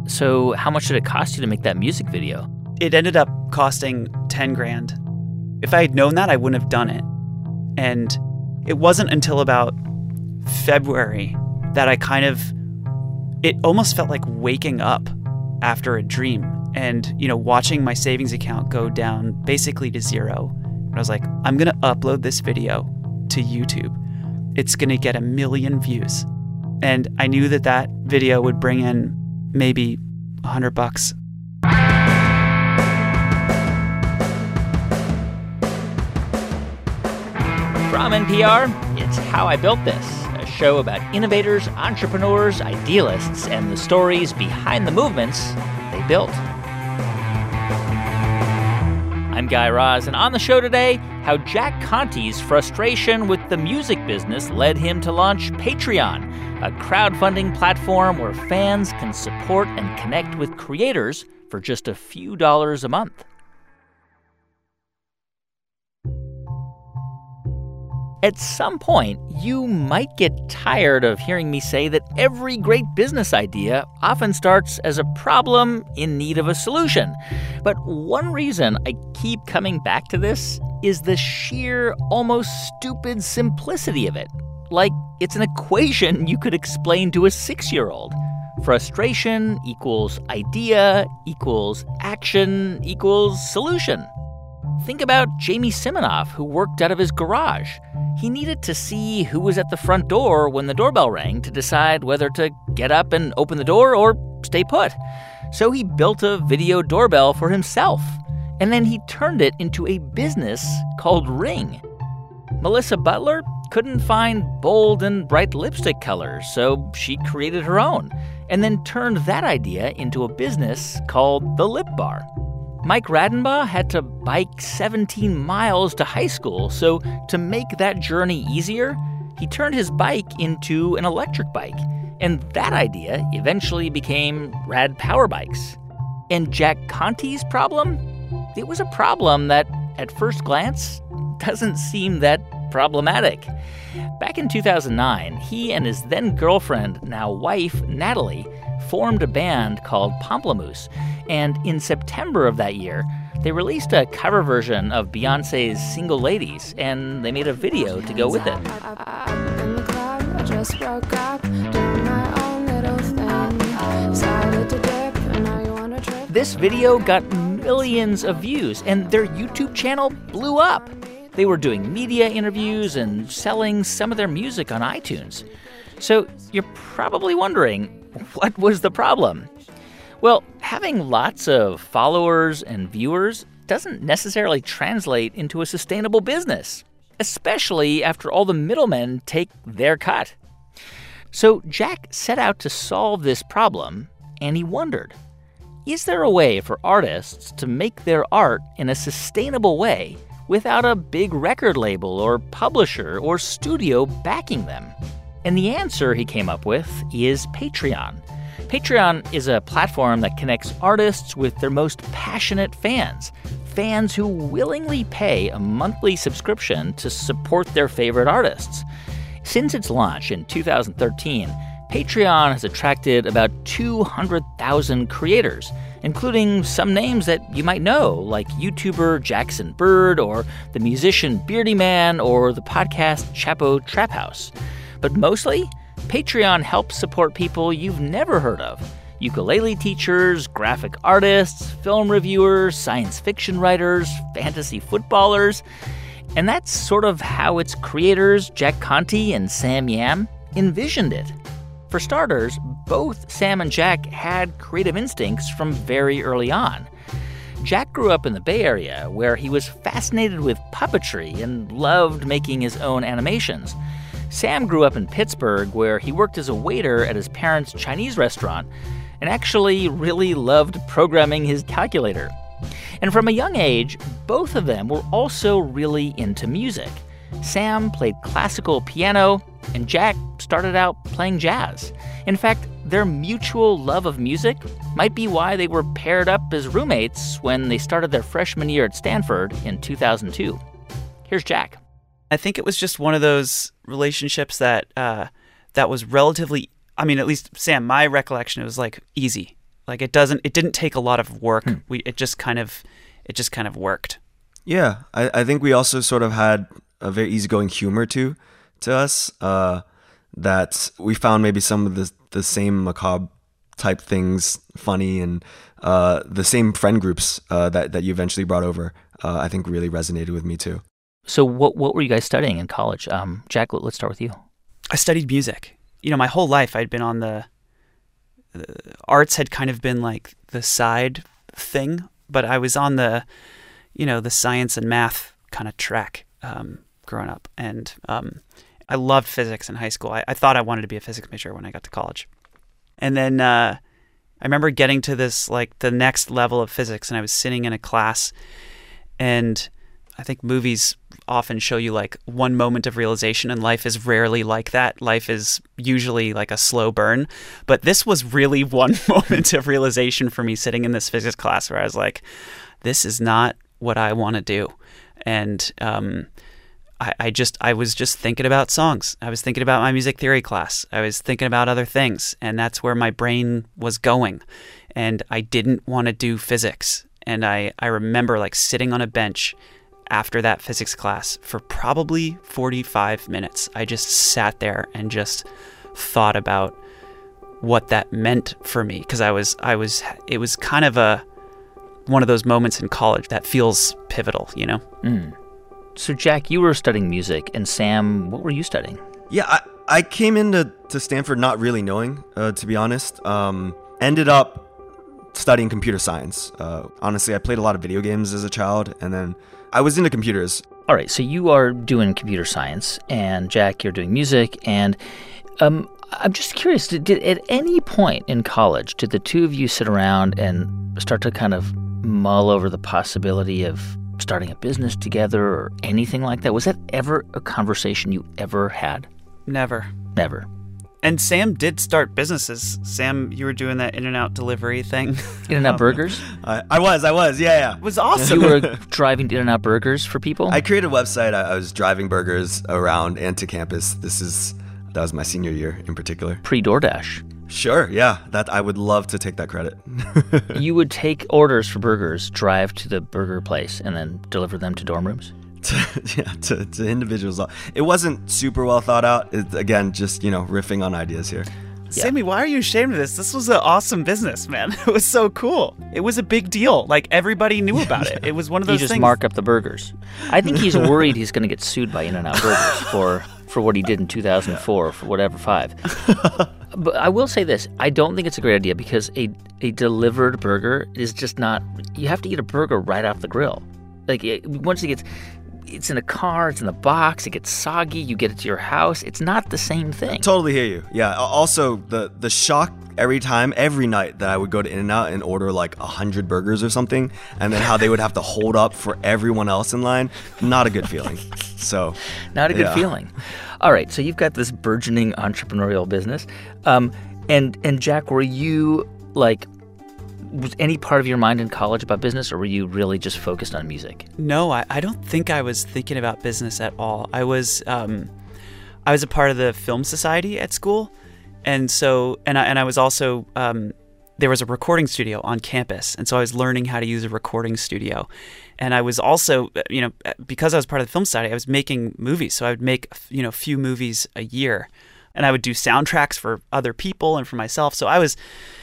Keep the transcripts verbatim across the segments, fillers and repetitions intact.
So how much did it cost you to make that music video? It ended up costing ten grand. If I had known that, I wouldn't have done it. And it wasn't until about February that I kind of, it almost felt like waking up after a dream and, you know, watching my savings account go down basically to zero. And I was like, I'm going to upload this video to YouTube. It's going to get a million views. And I knew that that video would bring in maybe a hundred bucks. From N P R, it's How I Built This, a show about innovators, entrepreneurs, idealists, and the stories behind the movements they built. I'm Guy Raz, and on the show today, how Jack Conte's frustration with the music business led him to launch Patreon, a crowdfunding platform where fans can support and connect with creators for just a few dollars a month. At some point, you might get tired of hearing me say that every great business idea often starts as a problem in need of a solution. But one reason I keep coming back to this is the sheer, almost stupid simplicity of it. Like it's an equation you could explain to a six-year-old. Frustration equals idea equals action equals solution. Think about Jamie Siminoff, who worked out of his garage. He needed to see who was at the front door when the doorbell rang to decide whether to get up and open the door or stay put. So he built a video doorbell for himself, and then he turned it into a business called Ring. Melissa Butler couldn't find bold and bright lipstick colors, so she created her own, and then turned that idea into a business called The Lip Bar. Mike Radenbaugh had to bike seventeen miles to high school, so to make that journey easier, he turned his bike into an electric bike. And that idea eventually became Rad Power Bikes. And Jack Conte's problem? It was a problem that, at first glance, doesn't seem that problematic. Back in two thousand nine, he and his then-girlfriend, now wife, Natalie, formed a band called Pomplamoose, and in September of that year, they released a cover version of Beyoncé's Single Ladies, and they made a video to go with it. In the club, I just broke up, doing my own little thing. Decided to dip, and now you wanna trip. This video got millions of views, and their YouTube channel blew up. They were doing media interviews and selling some of their music on iTunes. So you're probably wondering, what was the problem? Well, having lots of followers and viewers doesn't necessarily translate into a sustainable business, especially after all the middlemen take their cut. So Jack set out to solve this problem, and he wondered, is there a way for artists to make their art in a sustainable way without a big record label or publisher or studio backing them? And the answer he came up with is Patreon. Patreon is a platform that connects artists with their most passionate fans, fans who willingly pay a monthly subscription to support their favorite artists. Since its launch in two thousand thirteen, Patreon has attracted about two hundred thousand creators, including some names that you might know, like YouTuber Jackson Bird, or the musician Beardy Man, or the podcast Chapo Trap House. But mostly, Patreon helps support people you've never heard of. Ukulele teachers, graphic artists, film reviewers, science fiction writers, fantasy footballers. And that's sort of how its creators, Jack Conte and Sam Yam, envisioned it. For starters, both Sam and Jack had creative instincts from very early on. Jack grew up in the Bay Area, where he was fascinated with puppetry and loved making his own animations. Sam grew up in Pittsburgh, where he worked as a waiter at his parents' Chinese restaurant and actually really loved programming his calculator. And from a young age, both of them were also really into music. Sam played classical piano, and Jack started out playing jazz. In fact, their mutual love of music might be why they were paired up as roommates when they started their freshman year at Stanford in two thousand two. Here's Jack. I think it was just one of those relationships that uh, that was relatively, I mean, at least Sam, my recollection, it was like easy. Like it doesn't, it didn't take a lot of work. Hmm. We, it just kind of, it just kind of worked. Yeah, I, I think we also sort of had a very easygoing humor to to us. Uh, that we found maybe some of the the same macabre type things funny, and uh, the same friend groups uh, that that you eventually brought over. Uh, I think really resonated with me too. So what what were you guys studying in college? Um, Jack, let- let's start with you. I studied music. You know, my whole life I'd been on the, the arts had kind of been like the side thing, but I was on the, you know, the science and math kind of track um, growing up. And um, I loved physics in high school. I, I thought I wanted to be a physics major when I got to college. And then uh, I remember getting to this, like the next level of physics, and I was sitting in a class, and I think movies often show you like one moment of realization, and life is rarely like that. Life is usually like a slow burn. But this was really one moment of realization for me sitting in this physics class where I was like, this is not what I want to do. And um, I, I just, I was just thinking about songs. I was thinking about my music theory class. I was thinking about other things. And that's where my brain was going. And I didn't want to do physics. And I, I remember like sitting on a bench after that physics class for probably forty-five minutes. I just sat there and just thought about what that meant for me, because I was I was it was kind of a one of those moments in college that feels pivotal, you know. Mm. So Jack, you were studying music, and Sam, what were you studying? Yeah, I, I came into to Stanford not really knowing, uh, to be honest. Um, ended up studying computer science. Uh, honestly, I played a lot of video games as a child, and then I was into computers. All right, so you are doing computer science, and Jack, you're doing music, and um, I'm just curious, did, did at any point in college, did the two of you sit around and start to kind of mull over the possibility of starting a business together or anything like that? Was that ever a conversation you ever had? Never. Never. And Sam did start businesses. Sam, you were doing that In-N-Out delivery thing. In-N-Out Burgers? I, I was, I was, yeah, yeah. It was awesome. You were driving to In-N-Out Burgers for people? I created a website. I, I was driving burgers around and to campus. This is, that was my senior year in particular. Pre-DoorDash. Sure, yeah. That I would love to take that credit. You would take orders for burgers, drive to the burger place, and then deliver them to dorm rooms? to, yeah, to, to individuals. It wasn't super well thought out. It, again, just, you know, riffing on ideas here. Yeah. Sammy, why are you ashamed of this? This was an awesome business, man. It was so cool. It was a big deal. Like, everybody knew about it. It was one of those You just things. mark up the burgers. I think he's worried he's going to get sued by In-N-Out Burgers for, for what he did in two thousand four, for whatever, five. But I will say this. I don't think it's a great idea, because a, a delivered burger is just not... You have to eat a burger right off the grill. Like, it, once it gets... It's in a car, it's in the box, it gets soggy, you get it to your house. It's not the same thing. Totally hear you. Yeah. Also, the the shock every time, every night that I would go to In-N-Out and order like a hundred burgers or something, and then how they would have to hold up for everyone else in line. Not a good feeling. So, Not a good yeah. feeling. All right, so you've got this burgeoning entrepreneurial business. Um, and and Jack, were you like... Was any part of your mind in college about business, or were you really just focused on music? No, I, I don't think I was thinking about business at all. I was um, I was a part of the film society at school, and so and I and I was also um, there was a recording studio on campus, and so I was learning how to use a recording studio, and I was also, you know, because I was part of the film society, I was making movies, so I would make, you know, a few movies a year, and I would do soundtracks for other people and for myself. So I was.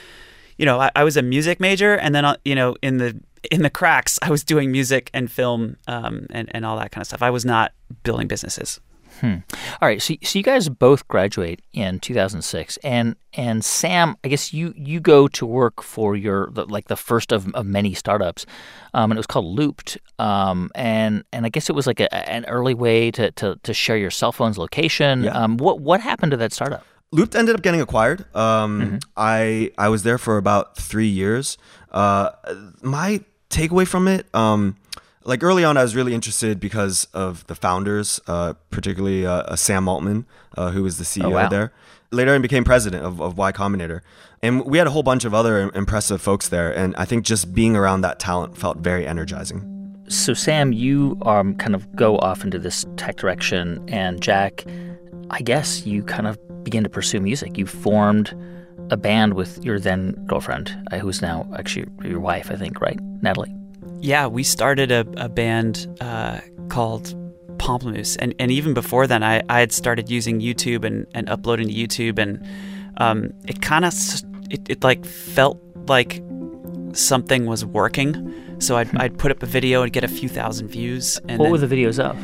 You know, I, I was a music major, and then, uh, you know, in the in the cracks, I was doing music and film um, and, and all that kind of stuff. I was not building businesses. Hmm. All right, so, so you guys both graduate in two thousand six, and and Sam, I guess you, you go to work for your, the, like the first of, of many startups, um, and it was called Looped, um, and and I guess it was like a, an early way to, to, to share your cell phone's location. Yeah. Um, what what happened to that startup? Looped ended up getting acquired. Um, Mm-hmm. I I was there for about three years. Uh, my takeaway from it, um, like early on, I was really interested because of the founders, uh, particularly uh, uh, Sam Altman, uh, who was the C E O Oh, wow. there. Later, I became president of, of Y Combinator. And we had a whole bunch of other impressive folks there. And I think just being around that talent felt very energizing. So Sam, you um, kind of go off into this tech direction, and Jack, I guess you kind of begin to pursue music. You formed a band with your then girlfriend, uh, who's now actually your wife, I think, right? Natalie. Yeah, we started a, a band uh, called Pomplamoose. And, and even before then, I, I had started using YouTube and, and uploading to YouTube. And um, it kind of, it, it like felt like something was working. So I'd, I'd put up a video and get a few thousand views. And what then were the videos of?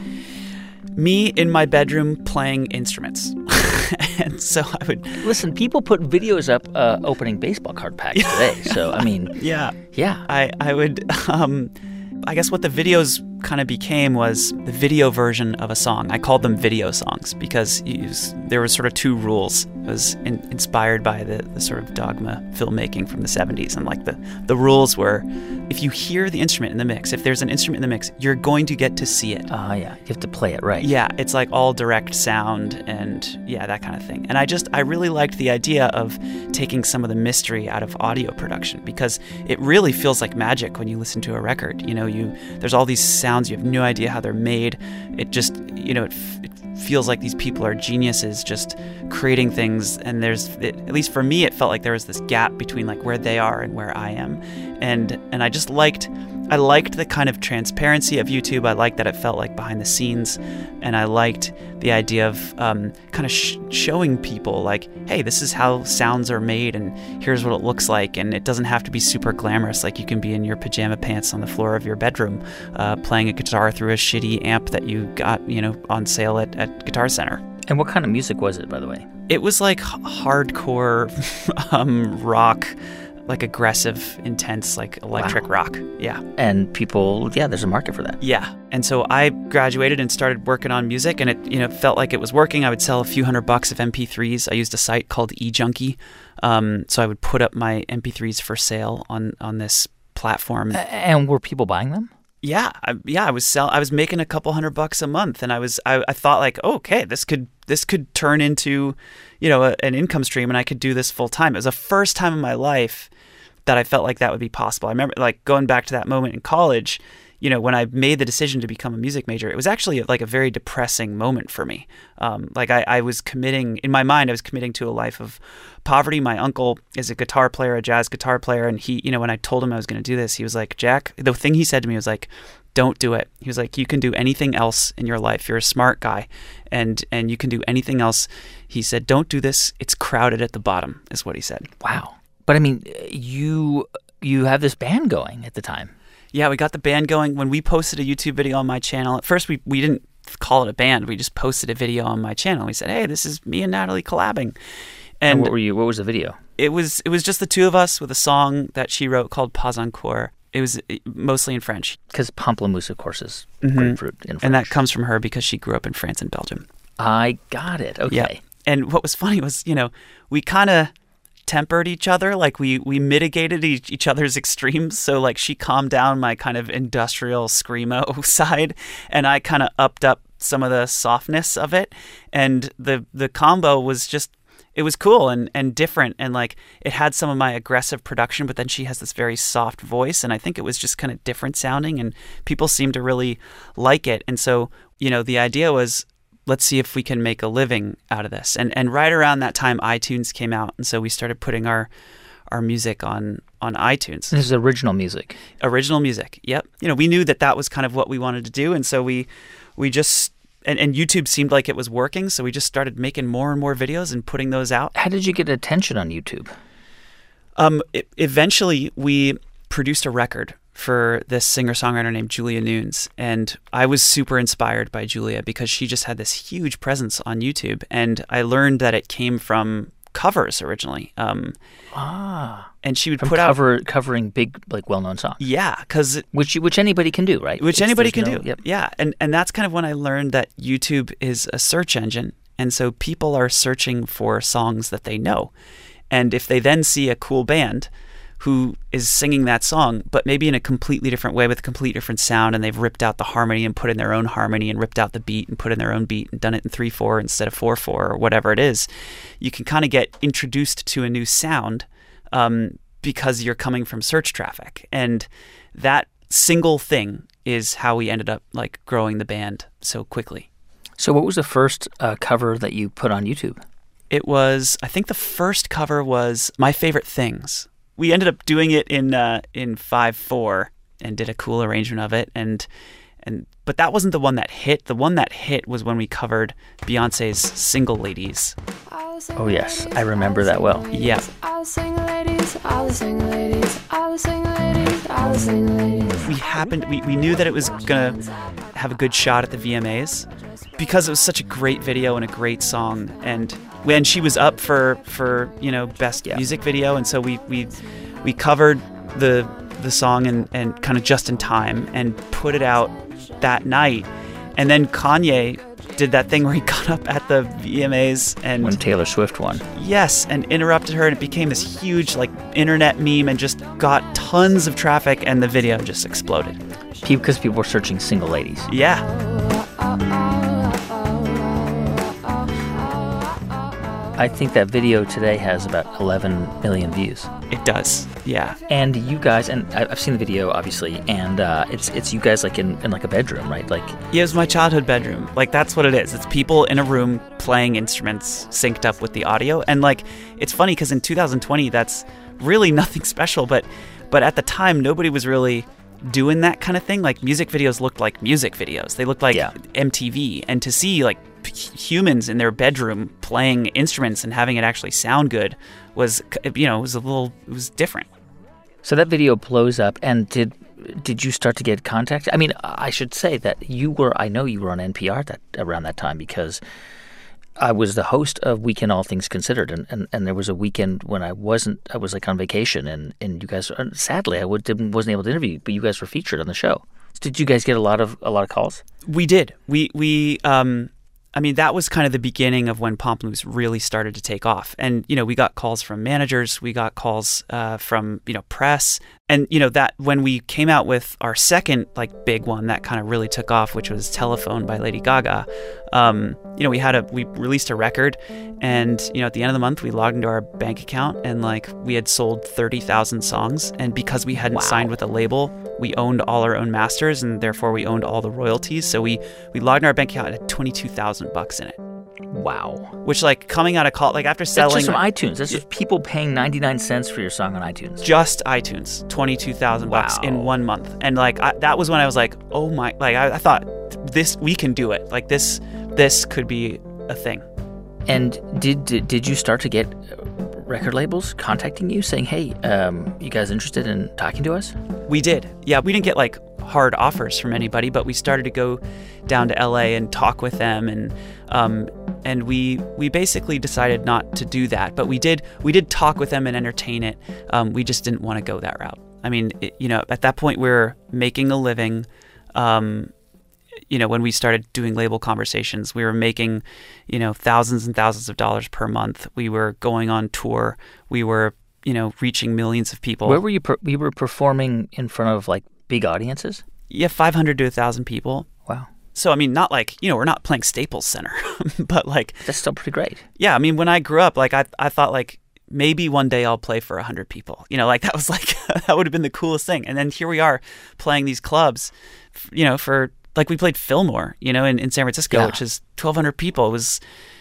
Me in my bedroom playing instruments. And so I would... Listen, people put videos up uh, opening baseball card packs today. So, I mean... Yeah. Yeah. I, I would... Um, I guess what the videos kind of became was the video version of a song. I called them video songs because you, there were sort of two rules. It was in, inspired by the, the sort of dogma filmmaking from the seventies. And like the, the rules were, if you hear the instrument in the mix, if there's an instrument in the mix, you're going to get to see it. Ah, uh, yeah. You have to play it right. Yeah. It's like all direct sound and yeah, that kind of thing. And I just, I really liked the idea of taking some of the mystery out of audio production because it really feels like magic when you listen to a record. You know, you there's all these sounds. You have no idea how they're made. It just, you know, it, f- it feels like these people are geniuses just creating things. And there's, it, at least for me, it felt like there was this gap between like where they are and where I am. And and I just liked, I liked the kind of transparency of YouTube. I liked that it felt like behind the scenes. And I liked the idea of um, kind of sh- showing people like, hey, this is how sounds are made and here's what it looks like. And it doesn't have to be super glamorous. Like you can be in your pajama pants on the floor of your bedroom uh, playing a guitar through a shitty amp that you got, you know, on sale at, at Guitar Center. And what kind of music was it, by the way? It was like h- hardcore um, rock, like aggressive, intense, like electric wow. rock. Yeah. And people, yeah, there's a market for that. Yeah. And so I graduated and started working on music and it, you know, felt like it was working. I would sell a few hundred bucks of M P threes. I used a site called eJunkie. Um, so I would put up my M P threes for sale on, on this platform. Uh, and were people buying them? Yeah, I, yeah, I was sell. I was making a couple hundred bucks a month, and I was. I, I thought like, oh, okay, this could this could turn into, you know, a, an income stream, and I could do this full time. It was the first time in my life that I felt like that would be possible. I remember like going back to that moment in college. You know, when I made the decision to become a music major, it was actually like a very depressing moment for me. Um, like I, I was committing, in my mind, I was committing to a life of poverty. My uncle is a guitar player, a jazz guitar player. And he, you know, when I told him I was going to do this, he was like, Jack, the thing he said to me was like, don't do it. He was like, you can do anything else in your life. You're a smart guy and, and you can do anything else. He said, don't do this. It's crowded at the bottom is what he said. Wow. But I mean, you, you have this band going at the time. Yeah, we got the band going. When we posted a YouTube video on my channel, at first we, we didn't call it a band. We just posted a video on my channel. We said, hey, this is me and Natalie collabing. And, and what were you? What was the video? It was it was just the two of us with a song that she wrote called Pas Encore. It was mostly in French. Because pamplemousse, of course, is mm-hmm. grapefruit in French. And that comes from her because she grew up in France and Belgium. I got it. Okay. Yeah. And what was funny was, you know, we kind of tempered each other, like we we mitigated each, each other's extremes. So like she calmed down my kind of industrial screamo side and I kind of upped up some of the softness of it, and the the combo was just, it was cool and and different, and like it had some of my aggressive production, but then she has this very soft voice, and I think it was just kind of different sounding and people seemed to really like it. And so, you know, the idea was, let's see if we can make a living out of this. And and right around that time, iTunes came out. And so we started putting our our music on, on iTunes. This is original music. Original music, yep. You know, we knew that that was kind of what we wanted to do. And so we we just, and, and YouTube seemed like it was working. So we just started making more and more videos and putting those out. How did you get attention on YouTube? Um, it, eventually, we produced a record for this singer-songwriter named Julia Nunes. And I was super inspired by Julia because she just had this huge presence on YouTube. And I learned that it came from covers originally. Um, ah. And she would from put cover, out... covering big, like, well-known songs. Yeah, because... Which which anybody can do, right? Which it's, anybody can no, do, yep. yeah. And, and that's kind of when I learned that YouTube is a search engine. And so people are searching for songs that they know. And if they then see a cool band who is singing that song, but maybe in a completely different way with a completely different sound, and they've ripped out the harmony and put in their own harmony and ripped out the beat and put in their own beat and done it in three four instead of four four or whatever it is, you can kind of get introduced to a new sound um, because you're coming from search traffic. And that single thing is how we ended up like growing the band so quickly. So what was the first uh, cover that you put on YouTube? It was, I think the first cover was My Favorite Things. We ended up doing it in uh, in five four and did a cool arrangement of it. And and but that wasn't the one that hit. The one that hit was when we covered Beyonce's Single Ladies. Oh, yes. I remember that well. Yeah. All the single ladies, all the single ladies, all the single ladies, all the single ladies. We happened, we, we knew that it was going to have a good shot at the V M As because it was such a great video and a great song. And when she was up for, for you know, best Yeah. music video. And so we we, we covered the the song and, and kind of just in time and put it out that night. And then Kanye did that thing where he got up at the V M As and When Taylor Swift won. yes, and interrupted her, and it became this huge like internet meme and just got tons of traffic, and the video just exploded. Because people were searching single ladies. Yeah. I think that video today has about eleven million views. It does. Yeah. And you guys, and I- I've seen the video, obviously, and uh, it's it's you guys like in, in like a bedroom, right? Like, Yeah, it was my childhood bedroom. Like, that's what it is. It's people in a room playing instruments synced up with the audio. And, like, it's funny because in two thousand twenty, that's really nothing special. But, but at the time, nobody was really doing that kind of thing. Like, music videos looked like music videos. They looked like Yeah. M T V. And to see, like, p- humans in their bedroom playing instruments and having it actually sound good was, you know, it was a little, it was different. so that video blows up, and did did you start to get contact? I mean, I should say that you were, I know you were on N P R that around that time because I was the host of Weekend All Things Considered, and, and, and there was a weekend when I wasn't, I was like on vacation, and, and you guys, sadly, I would, didn't, wasn't able to interview, but you guys were featured on the show. Did you guys get a lot of a lot of calls? We did. We we um I mean, that was kind of the beginning of when Pamplemousse really started to take off. And, you know, we got calls from managers, we got calls uh, from, you know, press. And, you know, that when we came out with our second, like, big one that kind of really took off, which was Telephone by Lady Gaga, um, you know, we had a, we released a record, and, you know, at the end of the month, we logged into our bank account, and, like, we had sold thirty thousand songs. And because we hadn't Wow. signed with a label, we owned all our own masters, and therefore we owned all the royalties. So we, we logged in our bank account, it had twenty-two thousand bucks in it. Wow. Which, like, coming out of college, like, after That's selling just from iTunes. That's just people paying ninety-nine cents for your song on iTunes. just iTunes, twenty-two thousand bucks Wow. in one month. And, like, I, that was when I was like, oh my, like, I, I thought this, we can do it. Like, this, this could be a thing. And did, did did you start to get record labels contacting you saying, hey, um, you guys interested in talking to us? We did. Yeah, we didn't get, like, hard offers from anybody, but we started to go down to L A and talk with them, and um, and we we basically decided not to do that. But we did we did talk with them and entertain it. Um, we just didn't want to go that route. I mean, it, you know, at that point we were making a living. Um, you know, when we started doing label conversations, we were making, you know, thousands and thousands of dollars per month. We were going on tour. We were, you know, reaching millions of people. Where were you? Per- you were performing in front of like big audiences? Yeah, five hundred to one thousand people. Wow. So, I mean, not like, you know, we're not playing Staples Center, but like, That's still pretty great. yeah, I mean, when I grew up, like, I, I thought like maybe one day I'll play for one hundred people, you know, like that was like, that would have been the coolest thing. And then here we are playing these clubs, f- you know, for, like, we played Fillmore, you know, in, in San Francisco, Yeah. which is twelve hundred people. It was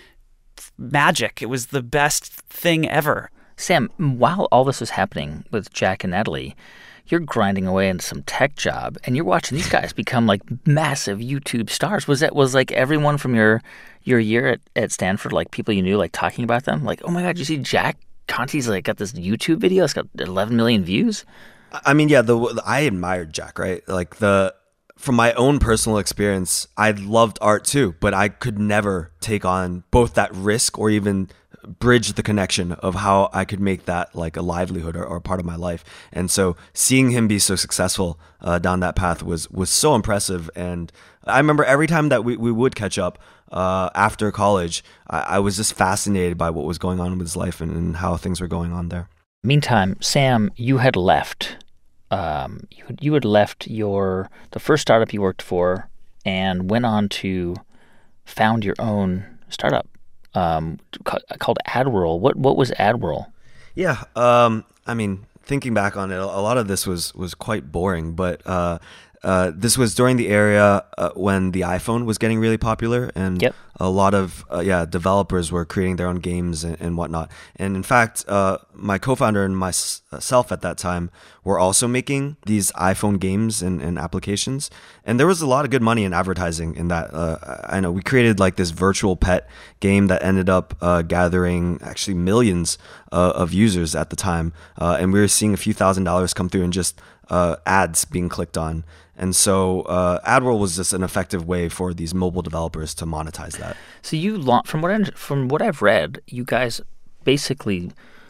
magic. It was the best thing ever. Sam, while all this was happening with Jack and Natalie, you're grinding away in some tech job, and you're watching these guys become like massive YouTube stars. Was that was like everyone from your your year at, at Stanford, like people you knew, like talking about them? Like, oh my God, you see Jack Conte's like got this YouTube video. It's got eleven million views. I mean, yeah, the, the I admired Jack, right? Like the from my own personal experience, I loved art too, but I could never take on both that risk or even bridge the connection of how I could make that like a livelihood or, or part of my life. And so seeing him be so successful uh, down that path was was so impressive. And I remember every time that we, we would catch up uh, after college, I, I was just fascinated by what was going on with his life and, and how things were going on there. Meantime, Sam, you had left. Um, you had, you had left your the first startup you worked for and went on to found your own startup um, ca- called AdWorld. What what was AdWorld? Yeah, um, I mean, thinking back on it, a lot of this was was quite boring. But uh, uh, this was during the era uh, when the iPhone was getting really popular, and Yep. a lot of uh, yeah developers were creating their own games and, and whatnot. And in fact, uh, my co-founder and myself at that time were also making these iPhone games and, and applications. And there was a lot of good money in advertising in that. Uh, I know we created like this virtual pet game that ended up uh, gathering actually millions uh, of users at the time, uh, and we were seeing a few thousand dollars come through in just uh, ads being clicked on. And so uh, AdWorld was just an effective way for these mobile developers to monetize that. So you launch from what I, from what I've read, you guys basically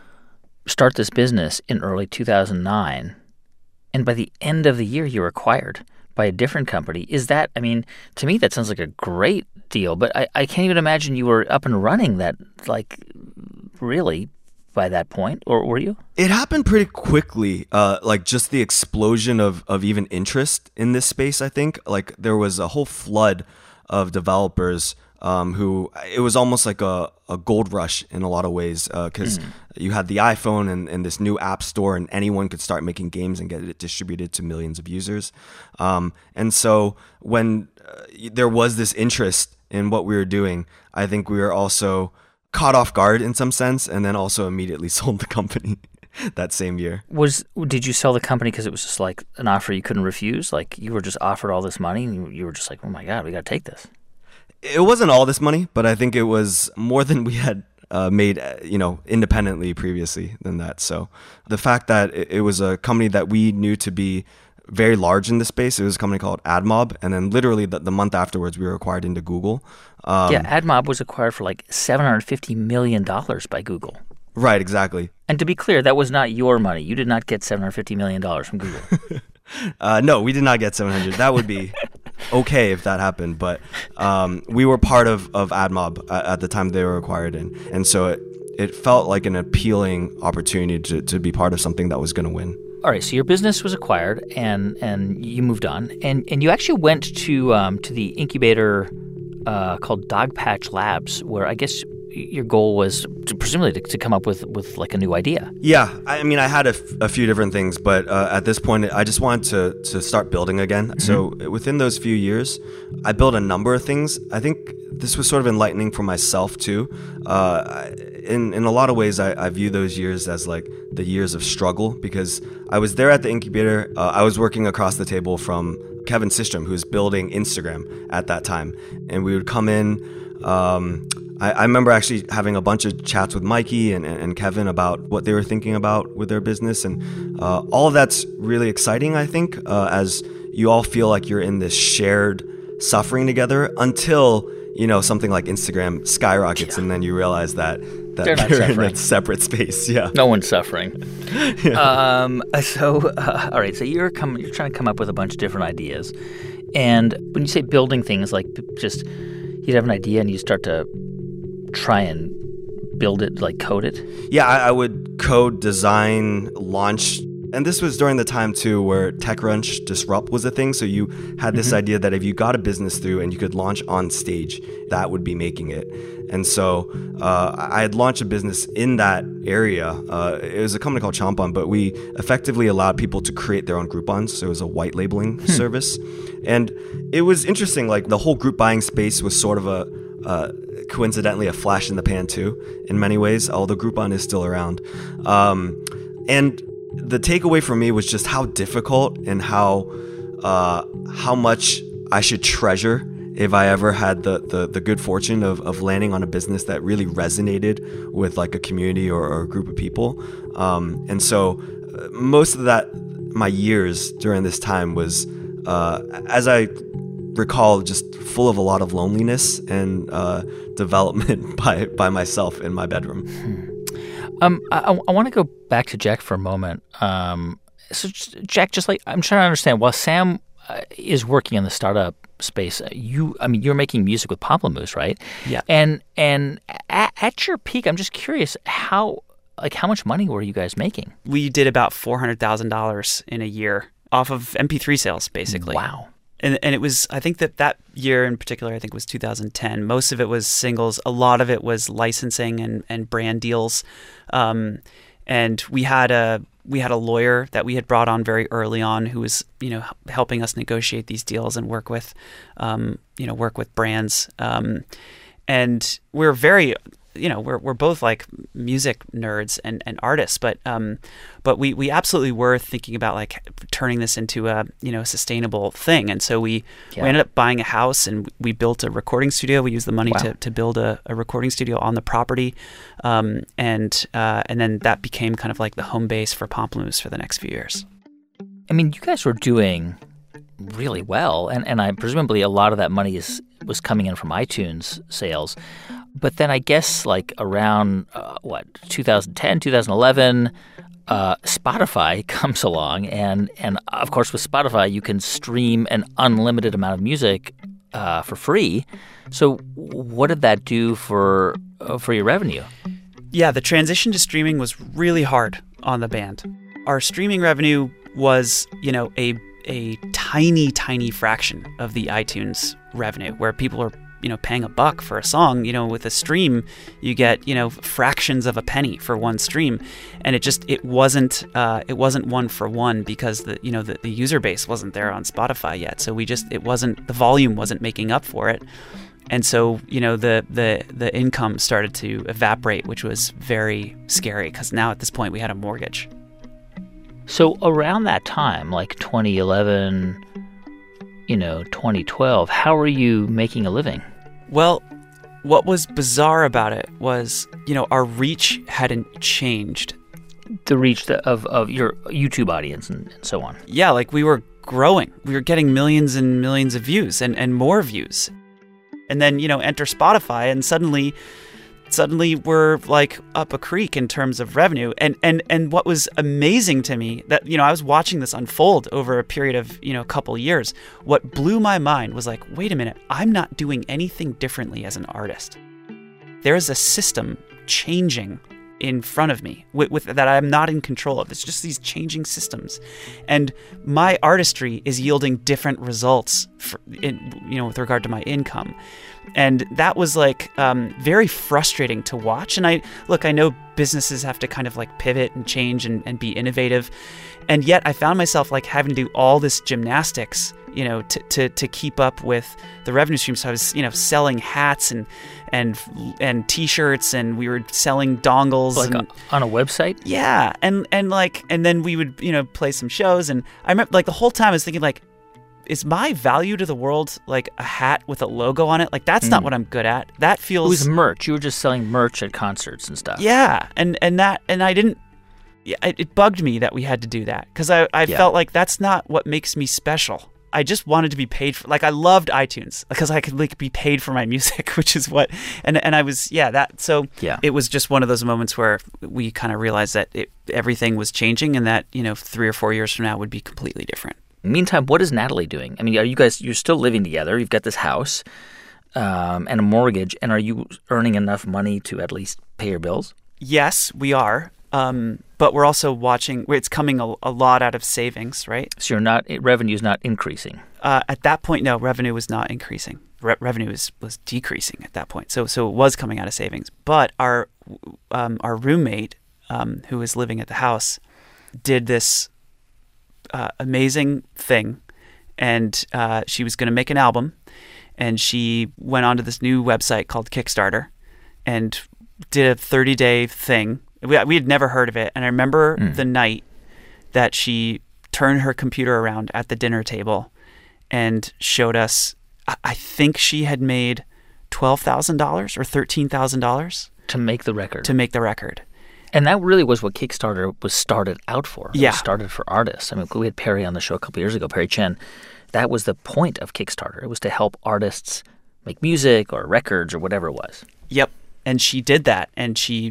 start this business in early two thousand nine, and by the end of the year, you're acquired by a different company. Is that? I mean, to me, that sounds like a great deal. But I, I can't even imagine you were up and running that like really by that point, or were you? It happened pretty quickly, uh, like just the explosion of, of even interest in this space, I think. Like there was a whole flood of developers um, who, it was almost like a, a gold rush in a lot of ways, because uh, mm. you had the iPhone and, and this new app store, and anyone could start making games and get it distributed to millions of users. Um, and so when uh, there was this interest in what we were doing, I think we were also caught off guard in some sense, and then also immediately sold the company that same year. Was did you sell the company because it was just like an offer you couldn't refuse? Like you were just offered all this money, and you, you were just like, oh my God, we got to take this. It wasn't all this money, but I think it was more than we had uh, made, uh, you know, independently previously than that. So the fact that it, it was a company that we knew to be very large in the space. It was a company called AdMob, and then literally the, the month afterwards, we were acquired into Google. Um, yeah, AdMob was acquired for like seven hundred fifty million dollars by Google. Right, exactly. And to be clear, that was not your money. You did not get seven hundred fifty million dollars from Google. uh, no, we did not get seven hundred. That would be okay if that happened, but um, we were part of, of AdMob at, at the time they were acquired in, and so it, it felt like an appealing opportunity to, to be part of something that was going to win. All right, so your business was acquired, and and you moved on, and and you actually went to um, to the incubator uh, called Dogpatch Labs, where I guess your goal was to, presumably to, to come up with, with like a new idea. Yeah, I mean, I had a, f- a few different things, but uh, at this point, I just wanted to to start building again. Mm-hmm. So within those few years, I built a number of things. I think this was sort of enlightening for myself too. Uh, in in a lot of ways, I, I view those years as like the years of struggle, because I was there at the incubator. Uh, I was working across the table from Kevin Systrom, who's building Instagram at that time, and we would come in. Um, I, I remember actually having a bunch of chats with Mikey and, and Kevin about what they were thinking about with their business, and uh, all of that's really exciting, I think, uh, as you all feel like you're in this shared suffering together until, you know, something like Instagram skyrockets, yeah. and then you realize that, that They're not you're suffering. in a separate space. Yeah, no one's suffering. yeah. Um, so, uh, all right, so you're coming, you're trying to come up with a bunch of different ideas, and when you say building things, like just you'd have an idea and you start to try and build it, like code it? Yeah, I, I would code, design, launch. And this was during the time, too, where TechCrunch Disrupt was a thing. So you had this mm-hmm. idea that if you got a business through and you could launch on stage, that would be making it. And so uh, I had launched a business in that area. Uh, it was a company called Chompon, but we effectively allowed people to create their own Groupons. So it was a white labeling hmm. service. And it was interesting. Like the whole group buying space was sort of a uh, coincidentally a flash in the pan too, in many ways, although Groupon is still around. Um, and the takeaway for me was just how difficult and how uh, how much I should treasure if I ever had the the, the good fortune of, of landing on a business that really resonated with like a community or, or a group of people. Um, and so uh, most of that, my years during this time was, uh, as I recall, just full of a lot of loneliness and uh, development by, by myself in my bedroom. Hmm. Um, I, I want to go back to Jack for a moment. Um, so, Jack, just like I'm trying to understand, while Sam uh, is working in the startup space, uh, you, I mean, you're making music with Pamplemousse, right? Yeah. And and at, at your peak, I'm just curious how, like, how much money were you guys making? We did about four hundred thousand dollars in a year off of M P three sales, basically. Wow. And and it was, I think that that year in particular, I think was two thousand ten. Most of it was singles. A lot of it was licensing and, and brand deals. Um, and we had a we had a lawyer that we had brought on very early on who was, you know, helping us negotiate these deals and work with, um, you know, work with brands. Um, and we're very, you know, we're we're both like music nerds and, and artists, but um, but we, we absolutely were thinking about like turning this into a, you know, sustainable thing. And so we, Yeah. we ended up buying a house and we built a recording studio. We used the money Wow. to, to build a, a recording studio on the property. Um, and uh, and then that became kind of like the home base for Pomplamoose for the next few years. I mean, you guys were doing really well, and, and I presumably a lot of that money is was coming in from iTunes sales. But then I guess like around, uh, what, twenty ten, twenty eleven, uh, Spotify comes along. And, and of course, with Spotify, you can stream an unlimited amount of music uh, for free. So what did that do for uh, for your revenue? Yeah, the transition to streaming was really hard on the band. Our streaming revenue was, you know, a a tiny, tiny fraction of the iTunes revenue, where people are, you know, paying a buck for a song. You know, with a stream, you get, you know, fractions of a penny for one stream, and it just it wasn't uh, it wasn't one for one because the you know the, the user base wasn't there on Spotify yet. So we just it wasn't the volume wasn't making up for it. And so, you know, the, the, the income started to evaporate, which was very scary because now at this point we had a mortgage. So around that time, like twenty eleven, you know, twenty twelve, how were you making a living? Well, what was bizarre about it was, you know, our reach hadn't changed. The reach the, of, of your YouTube audience and, and so on. Yeah, like we were growing. We were getting millions and millions of views and, and more views. And then, you know, enter Spotify and suddenly suddenly we're like up a creek in terms of revenue. And and and what was amazing to me that, you know, I was watching this unfold over a period of, you know, a couple years. What blew my mind was like, wait a minute, I'm not doing anything differently as an artist. There's a system changing in front of me with, with that I'm not in control of. It's just these changing systems, and my artistry is yielding different results for, in, you know, with regard to my income, and that was like um, very frustrating to watch. And I look, I know businesses have to kind of like pivot and change and, and be innovative, and yet I found myself like having to do all this gymnastics, you know, to, to, to keep up with the revenue stream. So I was, you know, selling hats and and and T-shirts, and we were selling dongles, Like and, a, on a website? yeah, and and like and then we would, you know, play some shows. And I remember like the whole time I was thinking like, is my value to the world like a hat with a logo on it? Like that's not what I'm good at. That It feels was merch. You were just selling merch at concerts and stuff. yeah, and and that and I didn't. Yeah, it, it bugged me that we had to do that because I I Yeah. felt like that's not what makes me special. I just wanted to be paid for, like I loved iTunes because I could like be paid for my music, which is what, and and I was, yeah, that, so Yeah. it was just one of those moments where we kind of realized that it, everything was changing and that, you know, three or four years from now would be completely different. Meantime, what is Natalie doing? I mean, are you guys, you're still living together. You've got this house um, and a mortgage, and are you earning enough money to at least pay your bills? Yes, we are. Um, but we're also watching, it's coming a, a lot out of savings, right? So you're not, revenue is not increasing. Uh, at that point, no, revenue was not increasing. Re- revenue was, was decreasing at that point. So so it was coming out of savings. But our um, our roommate, um, who was living at the house, did this uh, amazing thing, and uh, she was going to make an album, and she went onto this new website called Kickstarter, and did a thirty-day thing. We we had never heard of it, and I remember Mm. the night that she turned her computer around at the dinner table and showed us. I, I think she had made twelve thousand dollars or thirteen thousand dollars To make the record. to make the record. And that really was what Kickstarter was started out for. It Yeah. was started for artists. I mean, we had Perry on the show a couple years ago, Perry Chen. That was the point of Kickstarter. It was to help artists make music or records or whatever it was. Yep, and she did that, and she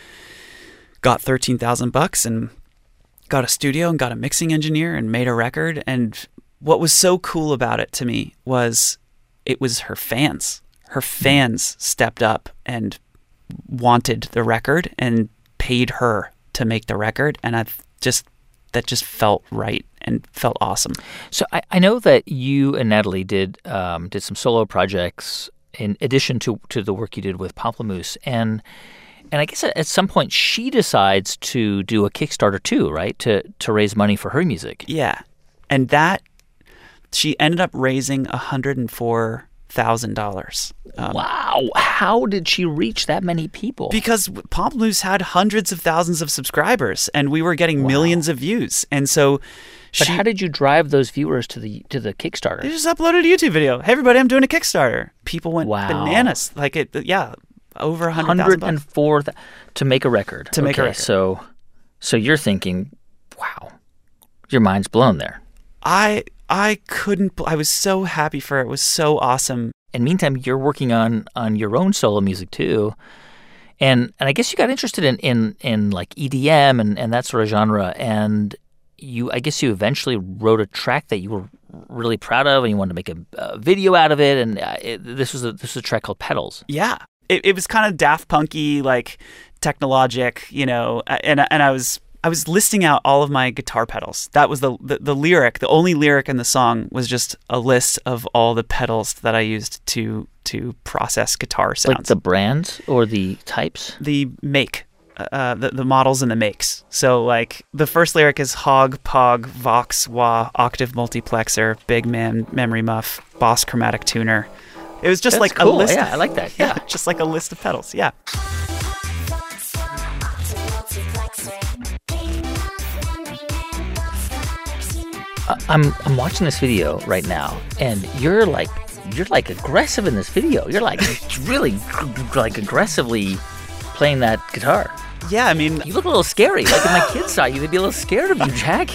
got thirteen thousand bucks and got a studio and got a mixing engineer and made a record. And what was so cool about it to me was it was her fans. Her fans stepped up and wanted the record and paid her to make the record, and I just that just felt right and felt awesome. So I, I know that you and Natalie did um, did some solo projects in addition to, to the work you did with Pomplamoose, and And I guess at at some point she decides to do a Kickstarter too, right? To to raise money for her music. Yeah. And that, she ended up raising one hundred four thousand dollars. Um, Wow. How did she reach that many people? Because Pamplemousse had hundreds of thousands of subscribers, and we were getting millions of views. And so But she how did you drive those viewers to the to the Kickstarter? they just uploaded a YouTube video. Hey, everybody, I'm doing a Kickstarter. People went Wow. bananas. Like, it, yeah, over one hundred thousand Hundred bucks. and four th- to make a record. To make a Okay, record. So, so you're thinking, wow, your mind's blown there. I I couldn't. bel- I was so happy for it. It was so awesome. And meantime, you're working on on your own solo music too, and and I guess you got interested in in, in like E D M and, and that sort of genre, and you I guess you eventually wrote a track that you were really proud of, and you wanted to make a, a video out of it, and uh, it, this was a this was a track called Petals. Yeah, it, it was kind of Daft Punky, like Technologic, you know. And and I was I was listing out all of my guitar pedals. That was the, the the lyric. The only lyric in the song was just a list of all the pedals that I used to to process guitar sounds. Like the brands or the types? the make, uh, the the models and the makes. So like the first lyric is Hog, Pog, Vox, Wah, Octave Multiplexer, Big Man, Memory Muff, Boss Chromatic Tuner. It was just That's like cool. a list. Yeah, I like that. Yeah. just like a list of pedals. Yeah. Uh, I'm I'm watching this video right now, and you're like you're like aggressive in this video. You're like really like aggressively playing that guitar. Yeah, I mean, You look a little scary. Like if my kids saw you, they'd be a little scared of you, Jack.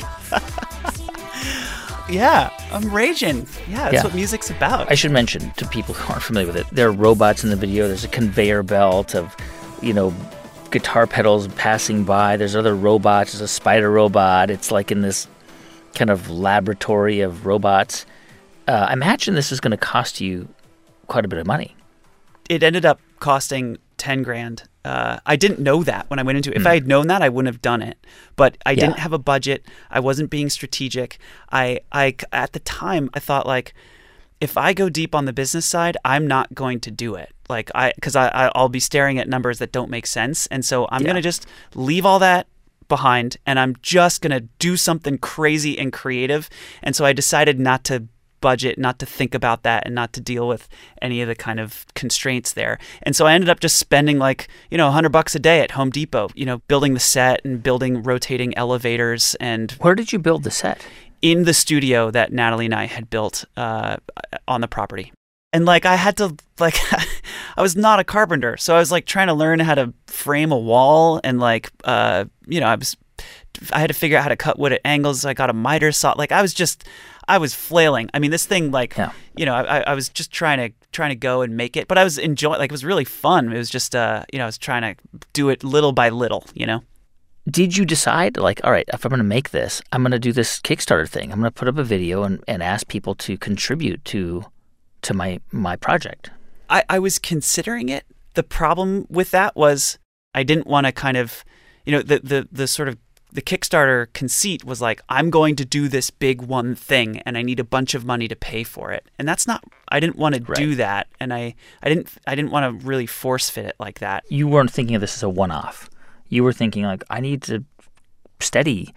yeah, I'm raging. Yeah, that's Yeah. what music's about. I should mention to people who aren't familiar with it, there are robots in the video. There's a conveyor belt of, you know, guitar pedals passing by. There's other robots. There's a spider robot. It's like in this kind of laboratory of robots. Uh, I imagine this is going to cost you quite a bit of money. It ended up costing ten grand. Uh, I didn't know that when I went into it. If I had known that, I wouldn't have done it. But I Yeah. didn't have a budget. I wasn't being strategic. I, I, at the time, I thought like, if I go deep on the business side, I'm not going to do it. Like I, because I, I, I'll be staring at numbers that don't make sense, and so I'm Yeah. gonna just leave all that behind, and I'm just gonna do something crazy and creative. And so I decided not to budget, not to think about that, and not to deal with any of the kind of constraints there. And so I ended up just spending like, you know, a hundred bucks a day at Home Depot, you know, building the set and building rotating elevators and Where did you build the set? in the studio that Natalie and I had built uh, on the property. And like I had to like I was not a carpenter, so I was like trying to learn how to frame a wall, and like uh, you know I was I had to figure out how to cut wood at angles. So I got a miter saw. Like I was just I was flailing. I mean, this thing like Yeah. you know I, I was just trying to trying to go and make it, but I was enjoying. Like it was really fun. It was just uh you know I was trying to do it little by little. You know. Did you decide, like, all right, if I'm going to make this, I'm going to do this Kickstarter thing. I'm going to put up a video and, and ask people to contribute to to my my project? I, I was considering it. The problem with that was I didn't want to kind of, you know, the, the, the sort of the Kickstarter conceit was like, I'm going to do this big one thing and I need a bunch of money to pay for it. And that's not, I didn't want to Right. do that. And I, I didn't, I didn't want to really force fit it like that. You weren't thinking of this as a one-off. You were thinking, like, I need to steady,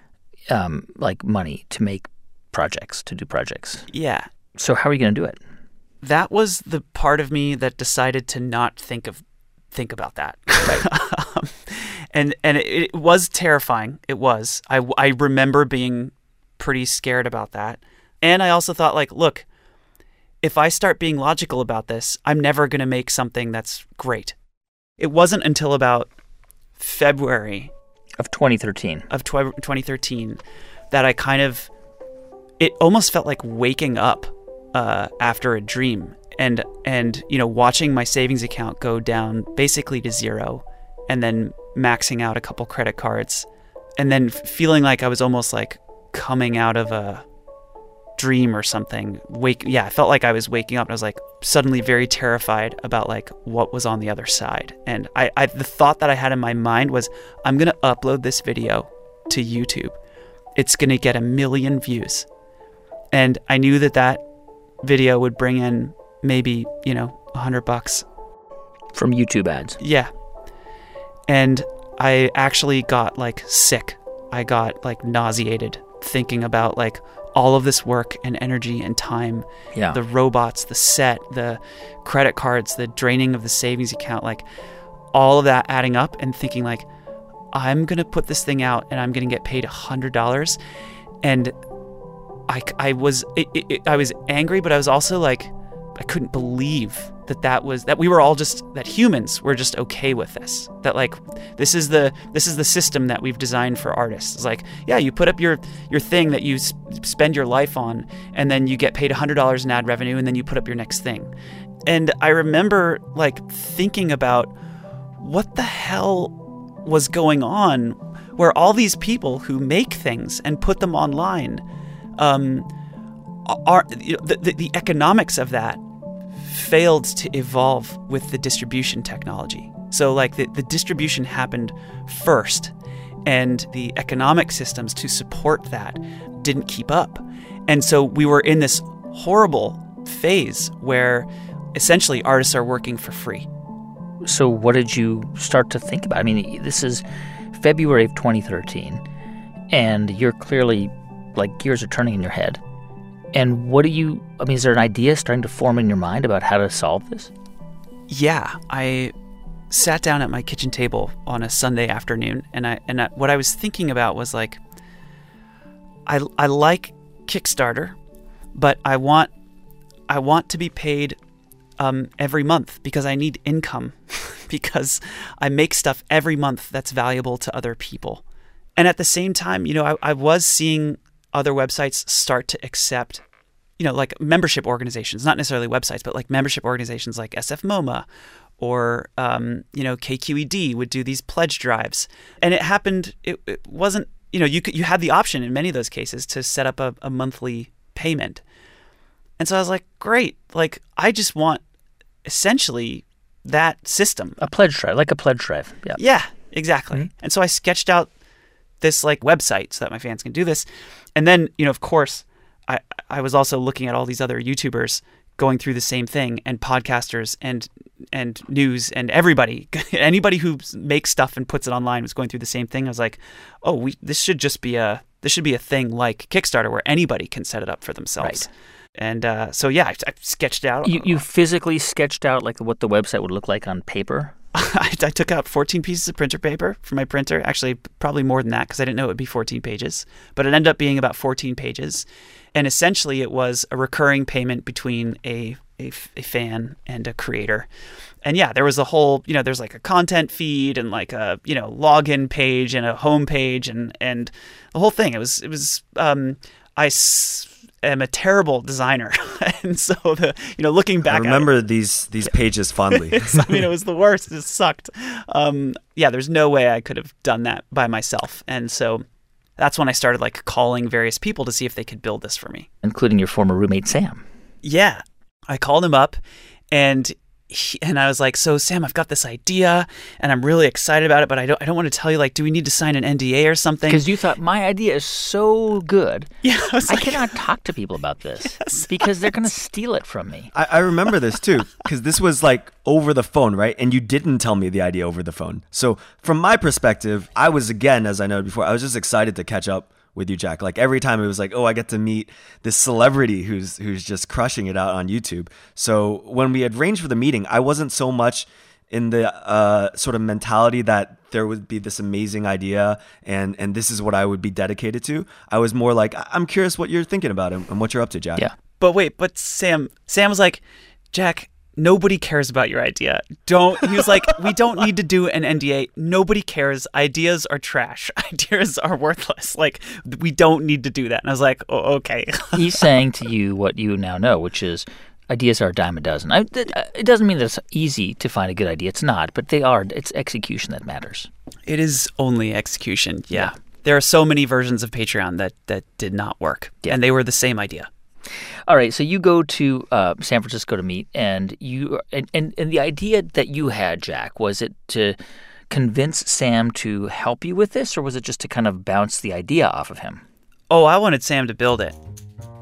um, like, money to make projects, to do projects. Yeah. So how are you going to do it? That was the part of me that decided to not think of think about that. um, and and it, it was terrifying. It was. I, I remember being pretty scared about that. And I also thought, like, look, if I start being logical about this, I'm never going to make something that's great. It wasn't until about February Of twenty thirteen. of tw- twenty thirteen that I kind of, it almost felt like waking up uh, after a dream, and and you know watching my savings account go down basically to zero, and then maxing out a couple credit cards, and then f- feeling like I was almost like coming out of a dream or something. Wake, yeah, I felt like I was waking up, and I was like suddenly very terrified about like what was on the other side. And I, I the thought that I had in my mind was, I'm gonna upload this video to YouTube. It's gonna get a million views, and I knew that that video would bring in maybe, you know, a hundred bucks. From YouTube ads. Yeah. And I actually got like sick. I got like nauseated thinking about like all of this work and energy and time, Yeah. the robots, the set, the credit cards, the draining of the savings account, like all of that adding up and thinking like, I'm going to put this thing out and I'm going to get paid one hundred dollars. And I, I was it, it, I was angry, but I was also like, I couldn't believe that that was that we were all just that humans were just okay with this. That like this is the this is the system that we've designed for artists. It's like, yeah, you put up your your thing that you sp- spend your life on, and then you get paid one hundred dollars in ad revenue, and then you put up your next thing. And I remember like thinking about what the hell was going on, where all these people who make things and put them online, um, are you know, the, the the economics of that failed to evolve with the distribution technology. So like the, the distribution happened first, and the economic systems to support that didn't keep up. And so we were in this horrible phase where essentially artists are working for free. So what did you start to think about? I mean, this is February of twenty thirteen, and you're clearly, like, gears are turning in your head. And what do you, I mean, is there an idea starting to form in your mind about how to solve this? Yeah, I sat down at my kitchen table on a Sunday afternoon, and I and I, what I was thinking about was like, I I like Kickstarter, but I want I want to be paid um, every month because I need income because I make stuff every month that's valuable to other people. And at the same time, you know, I, I was seeing other websites start to accept, you know, like membership organizations, not necessarily websites, but like membership organizations like S F MoMA or, um, you know, K Q E D would do these pledge drives. And it happened, it, it wasn't, you know, you could, you had the option in many of those cases to set up a, a monthly payment. And so I was like, great, like I just want essentially that system. A pledge drive, like a pledge drive. Yeah. Yeah, exactly. Mm-hmm. And so I sketched out this like website so that my fans can do this. And then, you know, of course, I, I was also looking at all these other YouTubers going through the same thing, and podcasters and and news and everybody, anybody who makes stuff and puts it online was going through the same thing. I was like, oh, we this should just be a this should be a thing like Kickstarter where anybody can set it up for themselves. Right. And uh, so yeah, I, I sketched out. You you physically sketched out like what the website would look like on paper? I, I took out fourteen pieces of printer paper from my printer. Actually, probably more than that because I didn't know it would be fourteen pages. But it ended up being about fourteen pages. And essentially, it was a recurring payment between a, a, a fan and a creator. And yeah, there was a whole, you know, there's like a content feed and like a, you know, login page and a home page and, and the whole thing. It was, it was, um, I s- am a terrible designer. And so the, you know, looking back I remember at it, these these pages fondly. it's, I mean, it was the worst. It sucked. Um, yeah, there's no way I could have done that by myself. And so that's when I started like calling various people to see if they could build this for me. Including your former roommate, Sam. Yeah. I called him up and he, and I was like, so Sam, I've got this idea and I'm really excited about it, but I don't I don't want to tell you, like, do we need to sign an N D A or something? Because you thought, my idea is so good, yeah, I, was I like, cannot talk to people about this because they're going to steal it from me. I, I remember this too, because this was like over the phone, right? And you didn't tell me the idea over the phone. So from my perspective, I was, again, as I noted before, I was just excited to catch up with you, Jack. Like every time it was like, oh, I get to meet this celebrity who's who's just crushing it out on YouTube. So when we had arranged for the meeting, I wasn't so much in the uh, sort of mentality that there would be this amazing idea and and this is what I would be dedicated to. I was more like, I'm curious what you're thinking about and, and what you're up to, Jack. Yeah. But wait, but Sam, Sam was like, Jack, nobody cares about your idea. Don't, he was like, we don't need to do an N D A. Nobody cares. Ideas are trash. Ideas are worthless. Like, we don't need to do that. And I was like, oh, okay. He's saying to you what you now know, which is ideas are a dime a dozen. I, it doesn't mean that it's easy to find a good idea. It's not, but they are. It's execution that matters. It is only execution. Yeah. yeah. There are so many versions of Patreon that, that did not work. Yeah. And they were the same idea. All right, so you go to uh, San Francisco to meet, and you and, and, and the idea that you had, Jack, was it to convince Sam to help you with this, or was it just to kind of bounce the idea off of him? Oh, I wanted Sam to build it.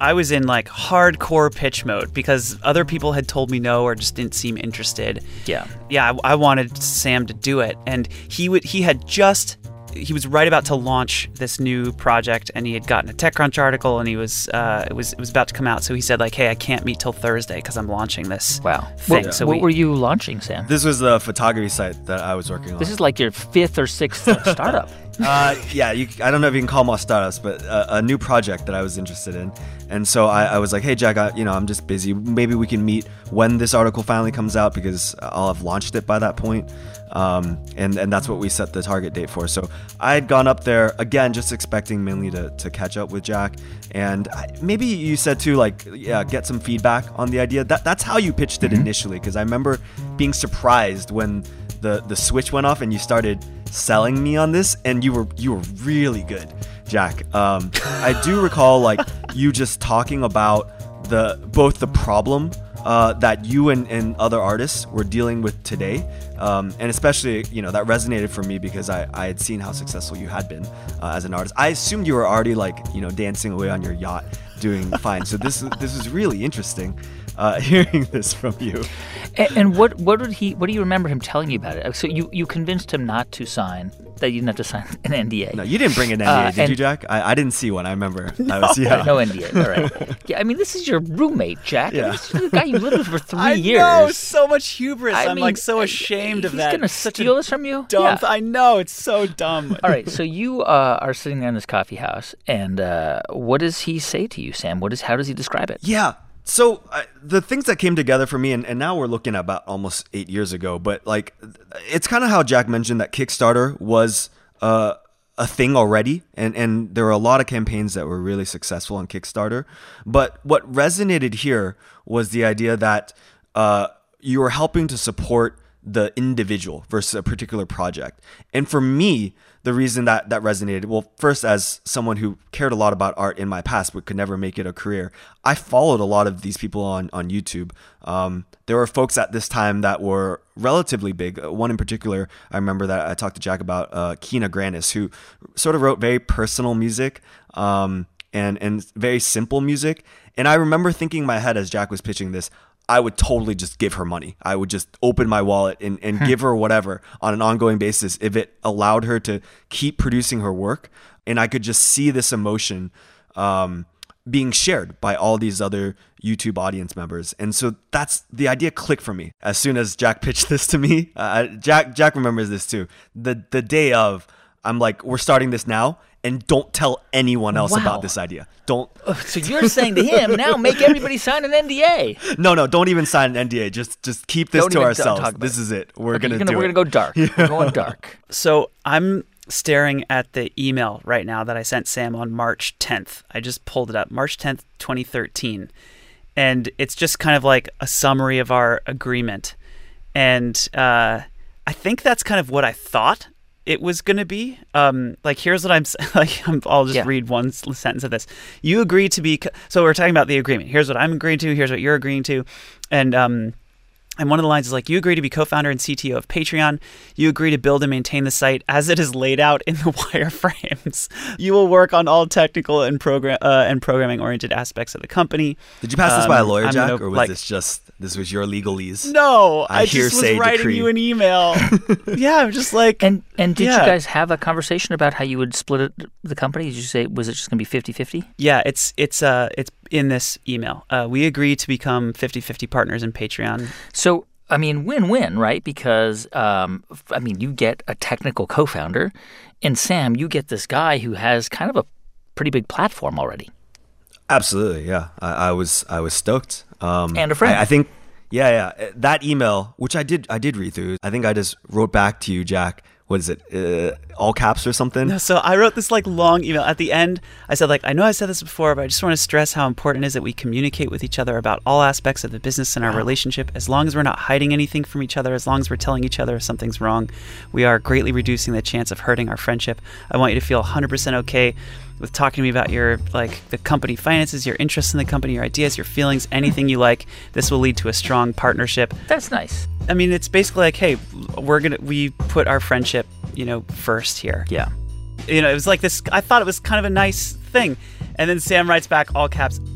I was in like hardcore pitch mode because other people had told me no or just didn't seem interested. Yeah. Yeah, I, I wanted Sam to do it, and he would. He had just. He was right about to launch this new project, and he had gotten a TechCrunch article, and he was uh, it was it was about to come out. So he said like, "Hey, I can't meet till Thursday because I'm launching this." Wow. Thing. What, So what we, were you launching, Sam? This was the photography site that I was working on. This is like your fifth or sixth startup. uh, yeah, you, I don't know if you can call them all startups, but a, a new project that I was interested in. And so I, I was like, hey, Jack, I, you know, I'm just busy. Maybe we can meet when this article finally comes out because I'll have launched it by that point. Um, and, and that's what we set the target date for. So I had gone up there, again, just expecting mainly to, to catch up with Jack. And I, maybe you said too, like, yeah, get some feedback on the idea. That That's how you pitched it mm-hmm. initially, because I remember being surprised when the, the switch went off and you started selling me on this, and you were you were really good, Jack. Um, I do recall like you just talking about the both the problem uh, that you and, and other artists were dealing with today, um, and especially you know that resonated for me because I, I had seen how successful you had been uh, as an artist. I assumed you were already like you know dancing away on your yacht doing fine. So this this was really interesting. Uh, hearing this from you. And, and what what did he? What do you remember him telling you about it? So you, you convinced him not to sign, that you didn't have to sign an N D A. No, you didn't bring an N D A, uh, did you, Jack? I, I didn't see one. I remember. No, I was, yeah. no N D A. All right. Yeah, I mean, this is your roommate, Jack. Yeah. I mean, this is the guy you lived with for three I years. know, so much hubris. I I'm mean, like so ashamed of he's that. He's gonna Such steal a this from you. dumb. Yeah. Th- I know, it's so dumb. All right, so you uh, are sitting there in this coffee house, and uh, what does he say to you, Sam? What is? How does he describe it? Yeah. So uh, the things that came together for me, and, and now we're looking at about almost eight years ago, but like it's kind of how Jack mentioned that Kickstarter was uh, a thing already, and, and there were a lot of campaigns that were really successful on Kickstarter. But what resonated here was the idea that uh, you were helping to support the individual versus a particular project. And for me, the reason that that resonated, well, first, as someone who cared a lot about art in my past but could never make it a career, I followed a lot of these people on, on YouTube. Um, there were folks at this time that were relatively big. One in particular, I remember that I talked to Jack about, uh, Kina Grannis, who sort of wrote very personal music um, and, and very simple music. And I remember thinking in my head as Jack was pitching this, I would totally just give her money. I would just open my wallet and, and give her whatever on an ongoing basis if it allowed her to keep producing her work. And I could just see this emotion um, being shared by all these other YouTube audience members. And so that's the idea clicked for me as soon as Jack pitched this to me. Uh, Jack Jack remembers this too. The the day of, I'm like, we're starting this now. And don't tell anyone else Wow. about this idea. Don't. So you're saying to him, now make everybody sign an N D A. No, no, don't even sign an N D A. Just just keep this Don't to even ourselves. talk about This it. is it. We're Okay, gonna, gonna do We're it. going to go dark. We're going dark. So I'm staring at the email right now that I sent Sam on March tenth. I just pulled it up. March tenth, twenty thirteen. And it's just kind of like a summary of our agreement. And uh, I think that's kind of what I thought it was going to be. Um, like, here's what I'm like. I'm, I'll just Yeah. read one s- sentence of this. You agree to be. Co- so we're talking about the agreement. Here's what I'm agreeing to. Here's what you're agreeing to. And um, and one of the lines is like, you agree to be co-founder and C T O of Patreon. You agree to build and maintain the site as it is laid out in the wireframes. You will work on all technical and program uh, and programming oriented aspects of the company. Did you pass this by a Um, lawyer, I'm Jack, gonna, or was like- this just this was your legalese? No, I I, just was hearsay writing decree. you an email. Yeah, I'm just like. And and did Yeah. you guys have a conversation about how you would split it, the company? Did you say, was it just going to be fifty-fifty? Yeah, it's it's uh it's in this email. Uh, we agree to become fifty-fifty partners in Patreon. So, I mean, win-win, right? Because, um, f- I mean, you get a technical co-founder, and Sam, you get this guy who has kind of a pretty big platform already. Absolutely, yeah. I, I was I was stoked. Um, And a friend. I, I think, yeah, yeah. That email, which I did I did read through. I think I just wrote back to you, Jack. What is it? Uh, all caps or something? No, so I wrote this like long email. At the end, I said like, I know I said this before, but I just want to stress how important it is that we communicate with each other about all aspects of the business and our relationship. As long as we're not hiding anything from each other, as long as we're telling each other if something's wrong, we are greatly reducing the chance of hurting our friendship. I want you to feel one hundred percent okay with talking to me about your like the company finances, your interests in the company, your ideas, your feelings, anything you like. This will lead to a strong partnership. That's nice. I mean, it's basically like, hey, we're gonna we put our friendship, you know, first here. Yeah. You know, it was like this. I thought it was kind of a nice thing, and then Sam writes back all caps.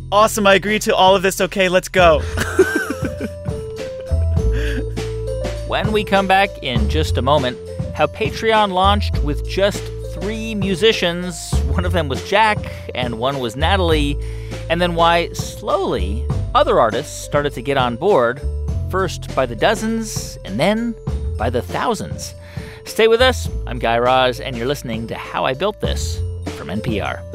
Awesome, I agree to all of this. Okay, let's go. When we come back in just a moment, how Patreon launched with just three musicians. One of them was Jack, and one was Natalie. And then why, slowly, other artists started to get on board, first by the dozens, and then by the thousands. Stay with us. I'm Guy Raz, and you're listening to How I Built This from N P R.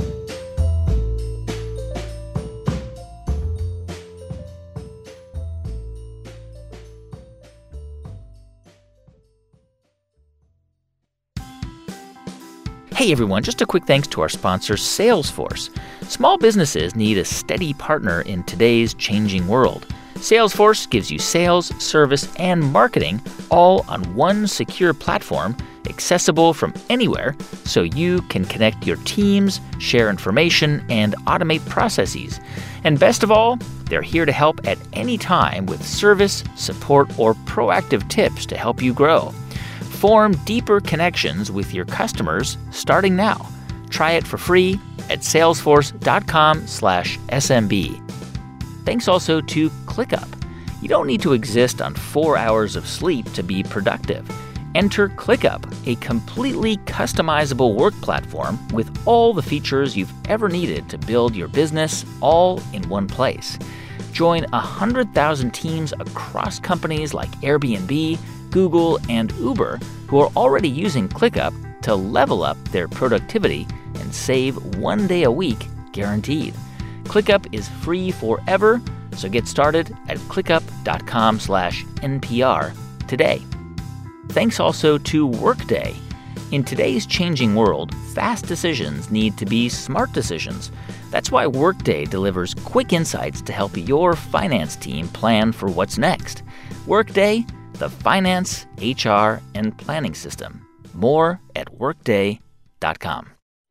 Hey everyone, just a quick thanks to our sponsor, Salesforce. Small businesses need a steady partner in today's changing world. Salesforce gives you sales, service, and marketing all on one secure platform, accessible from anywhere, so you can connect your teams, share information, and automate processes. And best of all, they're here to help at any time with service, support, or proactive tips to help you grow. Form deeper connections with your customers starting now. Try it for free at salesforce.com slash SMB. Thanks also to ClickUp. You don't need to exist on four hours of sleep to be productive. Enter ClickUp, a completely customizable work platform with all the features you've ever needed to build your business all in one place. Join one hundred thousand teams across companies like Airbnb, Google, and Uber who are already using ClickUp to level up their productivity and save one day a week guaranteed. ClickUp is free forever, so get started at clickup.com slash NPR today. Thanks also to Workday. In today's changing world, fast decisions need to be smart decisions. That's why Workday delivers quick insights to help your finance team plan for what's next. Workday, the finance, H R, and planning system. More at workday dot com.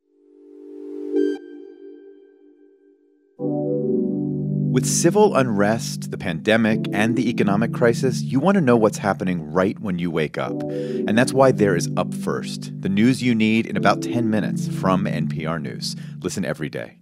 With civil unrest, the pandemic, and the economic crisis, you want to know what's happening right when you wake up. And that's why there is Up First, the news you need in about ten minutes from N P R News. Listen every day.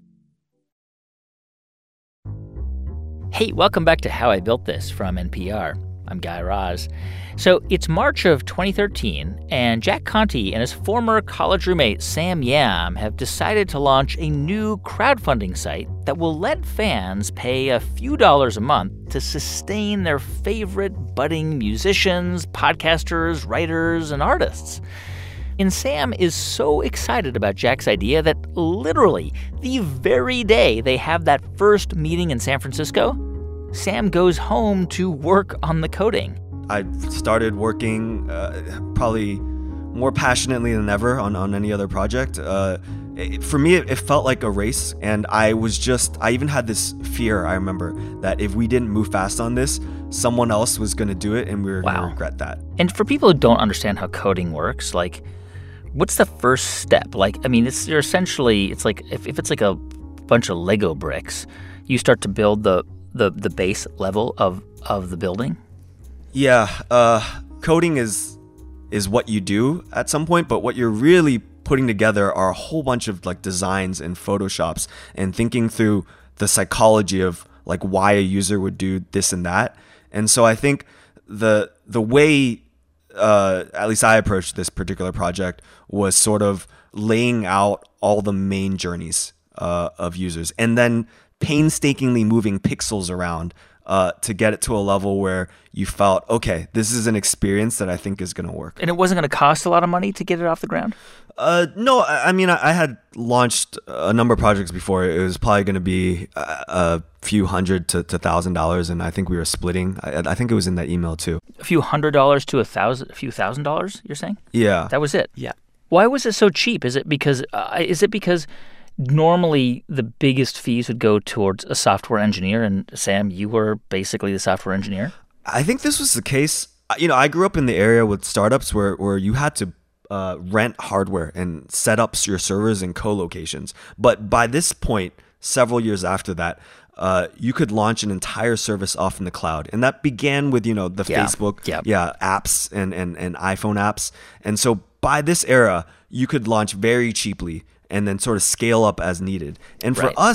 Hey, welcome back to How I Built This from N P R. I'm Guy Raz. So it's March of twenty thirteen, and Jack Conte and his former college roommate Sam Yam have decided to launch a new crowdfunding site that will let fans pay a few dollars a month to sustain their favorite budding musicians, podcasters, writers, and artists. And Sam is so excited about Jack's idea that literally the very day they have that first meeting in San Francisco, Sam goes home to work on the coding. I started working uh, probably more passionately than ever on, on any other project. Uh, it, for me, it, it felt like a race, and I was just, I even had this fear, I remember, that if we didn't move fast on this, someone else was going to do it, and we were Wow. going to regret that. And for people who don't understand how coding works, like, what's the first step? Like, I mean, it's you're essentially, it's like, if, if it's like a bunch of Lego bricks, you start to build the the the base level of, of the building? Yeah, uh, coding is is what you do at some point, but what you're really putting together are a whole bunch of like designs and Photoshops and thinking through the psychology of like why a user would do this and that. And so I think the the way uh, at least I approached this particular project was sort of laying out all the main journeys uh, of users and then painstakingly moving pixels around uh, to get it to a level where you felt, okay, this is an experience that I think is going to work. And it wasn't going to cost a lot of money to get it off the ground? Uh, no, I, I mean, I, I had launched a number of projects before. It was probably going to be a, a few hundred to to thousand dollars, and I think we were splitting. I, I think it was in that email too. A few hundred dollars to a thousand, a few thousand dollars, you're saying? Yeah. That was it? Yeah. Why was it so cheap? Is it because uh, is it because normally the biggest fees would go towards a software engineer, and Sam, you were basically the software engineer? I think this was the case. You know, I grew up in the area with startups where, where you had to uh, rent hardware and set up your servers in co-locations. But by this point, several years after that, uh, you could launch an entire service off in the cloud. And that began with, you know, the Yeah. Facebook Yeah. yeah, apps and, and, and iPhone apps. And so by this era, you could launch very cheaply and then sort of scale up as needed. And for Right. us,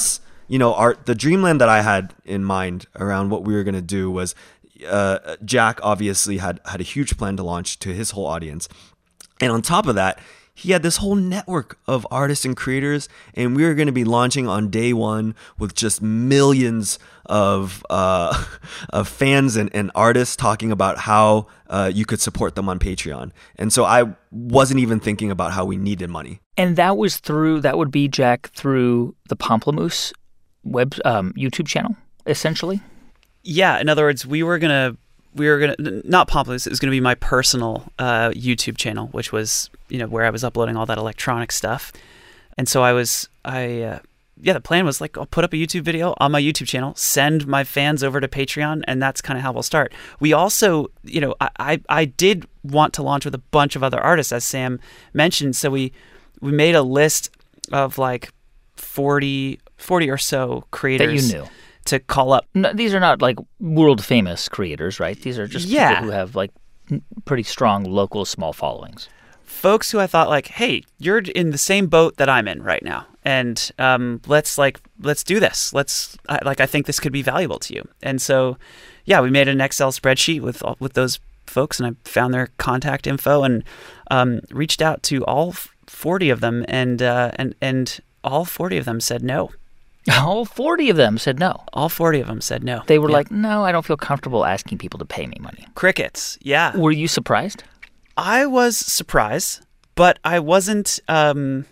you know, our the dreamland that I had in mind around what we were going to do was uh, Jack obviously had, had a huge plan to launch to his whole audience. And on top of that, he had this whole network of artists and creators, and we were going to be launching on day one with just millions of uh, of fans and, and artists talking about how uh, you could support them on Patreon. And so I wasn't even thinking about how we needed money. And that was through, that would be, Jack, through the Pomplamoose web um, YouTube channel, essentially? Yeah, in other words, we were going to, we were going to, not Pomplamoose, it was going to be my personal uh, YouTube channel, which was, you know, where I was uploading all that electronic stuff. And so I was, I, uh, yeah, the plan was like, I'll put up a YouTube video on my YouTube channel, send my fans over to Patreon, and that's kind of how we'll start. We also, you know, I, I, I did want to launch with a bunch of other artists, as Sam mentioned. So we, we made a list of like forty, forty or so creators. That you knew. To call up. No, these are not like world famous creators, right? These are just yeah. people who have like pretty strong local small followings. Folks who I thought like, hey, you're in the same boat that I'm in right now, and um, let's like let's do this. Let's I, like I think this could be valuable to you. And so, yeah, we made an Excel spreadsheet with with those folks, and I found their contact info and um, reached out to all forty of them, and uh, and and all forty of them said no. All forty of them said no. All forty of them said no. They were yeah. like, no, I don't feel comfortable asking people to pay me money. Crickets, yeah. Were you surprised? I was surprised, but I wasn't, um,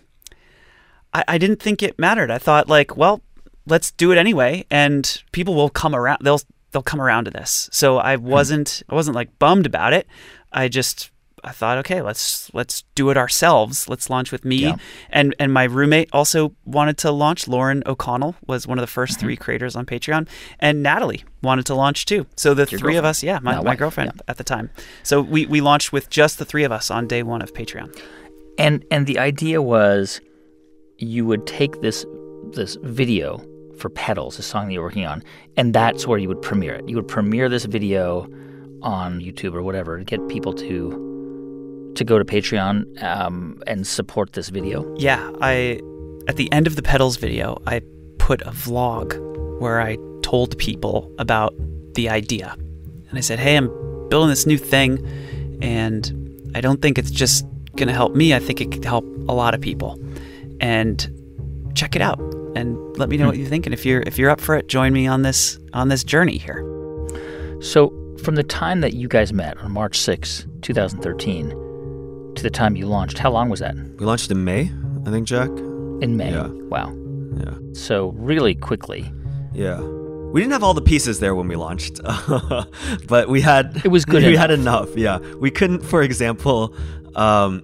I, I didn't think it mattered. I thought like, well, let's do it anyway, and people will come around, they'll they'll come around to this. So I wasn't, I wasn't like bummed about it. I just... I thought, okay, let's let's do it ourselves. Let's launch with me. Yeah. And and my roommate also wanted to launch. Lauren O'Connell was one of the first mm-hmm. three creators on Patreon. And Natalie wanted to launch too. So the Your three girlfriend. of us, yeah, my, No, my wife, girlfriend yeah. at the time. So we, we launched with just the three of us on day one of Patreon. And and the idea was you would take this this video for Petals, a song that you're working on, and that's where you would premiere it. You would premiere this video on YouTube or whatever to get people to to go to Patreon um, and support this video. Yeah, I at the end of the Petals video, I put a vlog where I told people about the idea. And I said, hey, I'm building this new thing, and I don't think it's just going to help me. I think it could help a lot of people. And check it out and let me know what you think. And if you're if you're up for it, join me on this on this journey here. So from the time that you guys met on March sixth, twenty thirteen, to the time you launched, how long was that? We launched in May, I think, Jack. In May. Yeah. Wow. Yeah. So really quickly. Yeah. We didn't have all the pieces there when we launched, but we had. It was good We enough. had enough. Yeah. We couldn't, for example, um,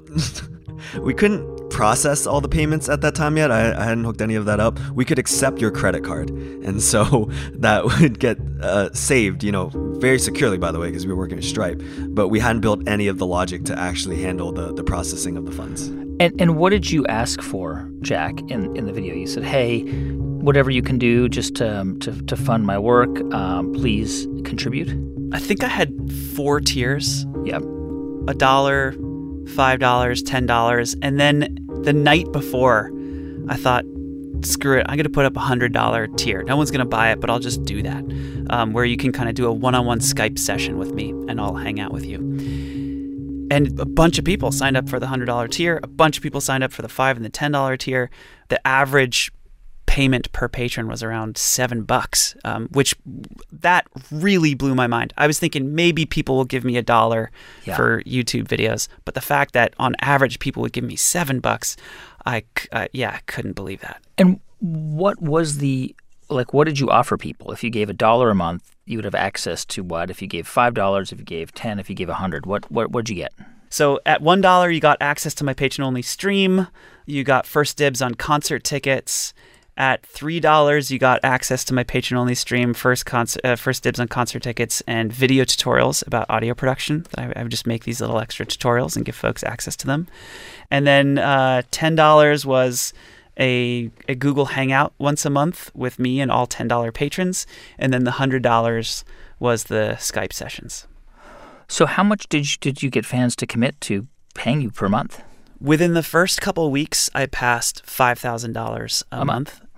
we couldn't process all the payments at that time yet. I, I hadn't hooked any of that up. We could accept your credit card, and so that would get uh, saved, you know, very securely, by the way, because we were working with Stripe. But we hadn't built any of the logic to actually handle the the processing of the funds. And and what did you ask for, Jack, in, in the video? You said, hey, whatever you can do just to um, to, to fund my work, um, please contribute. I think I had four tiers. Yep. A dollar, five dollars, ten dollars, and then the night before, I thought, screw it, I'm going to put up a one hundred dollars tier. No one's going to buy it, but I'll just do that, um, where you can kind of do a one-on-one Skype session with me, and I'll hang out with you. And a bunch of people signed up for the one hundred dollars tier. A bunch of people signed up for the five and the ten dollars tier. The average payment per patron was around seven bucks, um, which that really blew my mind. I was thinking maybe people will give me a dollar Yeah. for YouTube videos, but the fact that on average people would give me seven bucks, I uh, yeah, I couldn't believe that. And what was the, like, what did you offer people? If you gave a dollar a month, you would have access to what? If you gave five dollars, if you gave ten, if you gave a hundred, what what what'd you get? So at one dollar, you got access to my patron-only stream. You got first dibs on concert tickets. At three dollars, you got access to my patron-only stream, first concert, uh, first dibs on concert tickets, and video tutorials about audio production. I, I would just make these little extra tutorials and give folks access to them. And then uh, ten dollars was a, a Google Hangout once a month with me and all ten dollars patrons. And then the one hundred dollars was the Skype sessions. So how much did you, did you get fans to commit to paying you per month? Within the first couple of weeks, I passed five thousand dollars a, A month. month.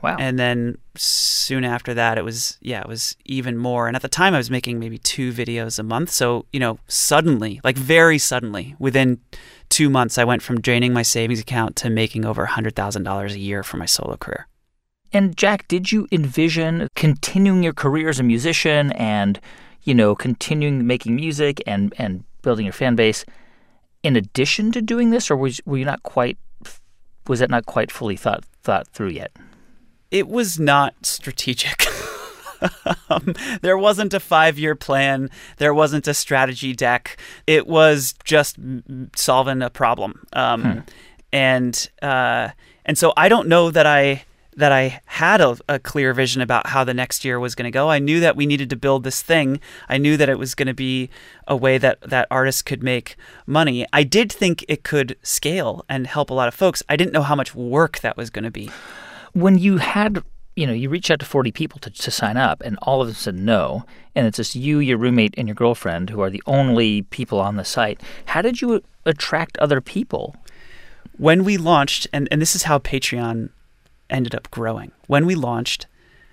Wow. And then soon after that, it was, yeah, it was even more. And at the time, I was making maybe two videos a month. So, you know, suddenly, like very suddenly, within two months, I went from draining my savings account to making over one hundred thousand dollars a year for my solo career. And Jack, did you envision continuing your career as a musician and, you know, continuing making music and, and building your fan base in addition to doing this, or was were you not quite was that not quite fully thought thought through yet? It was not strategic. um, there wasn't a five-year plan. There wasn't a strategy deck. It was just solving a problem. Um, hmm. And uh, and so I don't know that I that I had a, a clear vision about how the next year was going to go. I knew that we needed to build this thing. I knew that it was going to be a way that, that artists could make money. I did think it could scale and help a lot of folks. I didn't know how much work that was going to be. When you had, you know, you reached out to forty people to, to sign up and all of them said no, and it's just you, your roommate, and your girlfriend who are the only people on the site, how did you attract other people? When we launched, and, and this is how Patreon ended up growing. When we launched,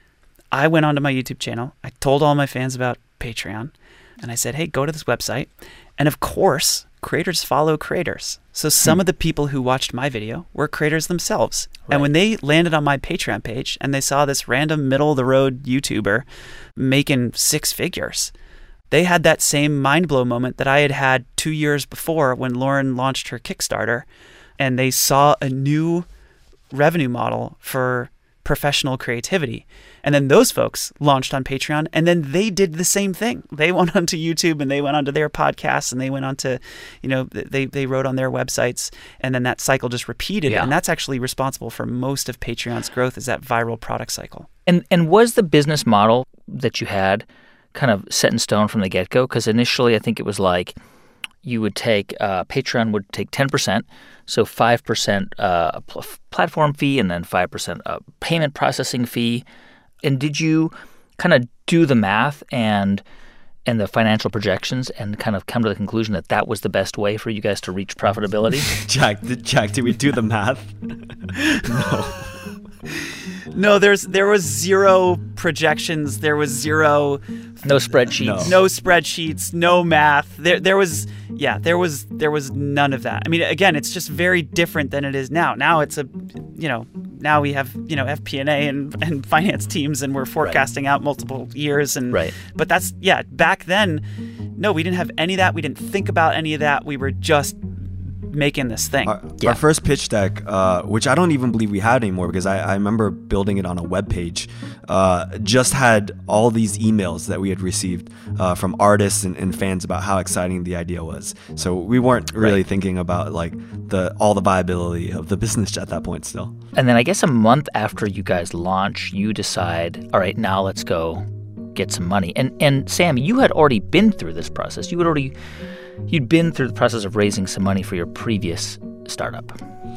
I went onto my YouTube channel. I told all my fans about Patreon, and I said, hey, go to this website. And of course, creators follow creators. So some hmm. of the people who watched my video were creators themselves. Right. And when they landed on my Patreon page and they saw this random middle-of-the-road YouTuber making six figures, they had that same mind-blow moment that I had had two years before when Lauren launched her Kickstarter, and they saw a new revenue model for professional creativity. And then those folks launched on Patreon, and then they did the same thing. They went onto YouTube and they went onto their podcasts and they went onto, you know, they, they wrote on their websites, and then that cycle just repeated. Yeah. And that's actually responsible for most of Patreon's growth, is that viral product cycle. And and was the business model that you had kind of set in stone from the get-go? Because initially I think it was like you would take, uh, Patreon would take ten percent, so five percent uh, pl- platform fee and then five percent uh, payment processing fee. And did you kind of do the math and and the financial projections and kind of come to the conclusion that that was the best way for you guys to reach profitability? Jack, did, Jack, did we do the math? No. No, there's there was zero projections. There was zero. No spreadsheets. No, no spreadsheets. No math. There, there was, yeah, there was, there was none of that. I mean, again, it's just very different than it is now. Now it's a, you know, now we have, you know, F P and A and and finance teams, and we're forecasting right. out multiple years. And right. But that's, yeah, back then, no, we didn't have any of that. We didn't think about any of that. We were just making this thing. Our, yeah. our first pitch deck, uh, which I don't even believe we had anymore because I, I remember building it on a web page, uh, just had all these emails that we had received uh, from artists and, and fans about how exciting the idea was. So we weren't really right. thinking about like the all the viability of the business at that point still. And then I guess a month after you guys launch, you decide, all right, now let's go get some money. And and Sam, you had already been through this process. You had already You'd been through the process of raising some money for your previous startup.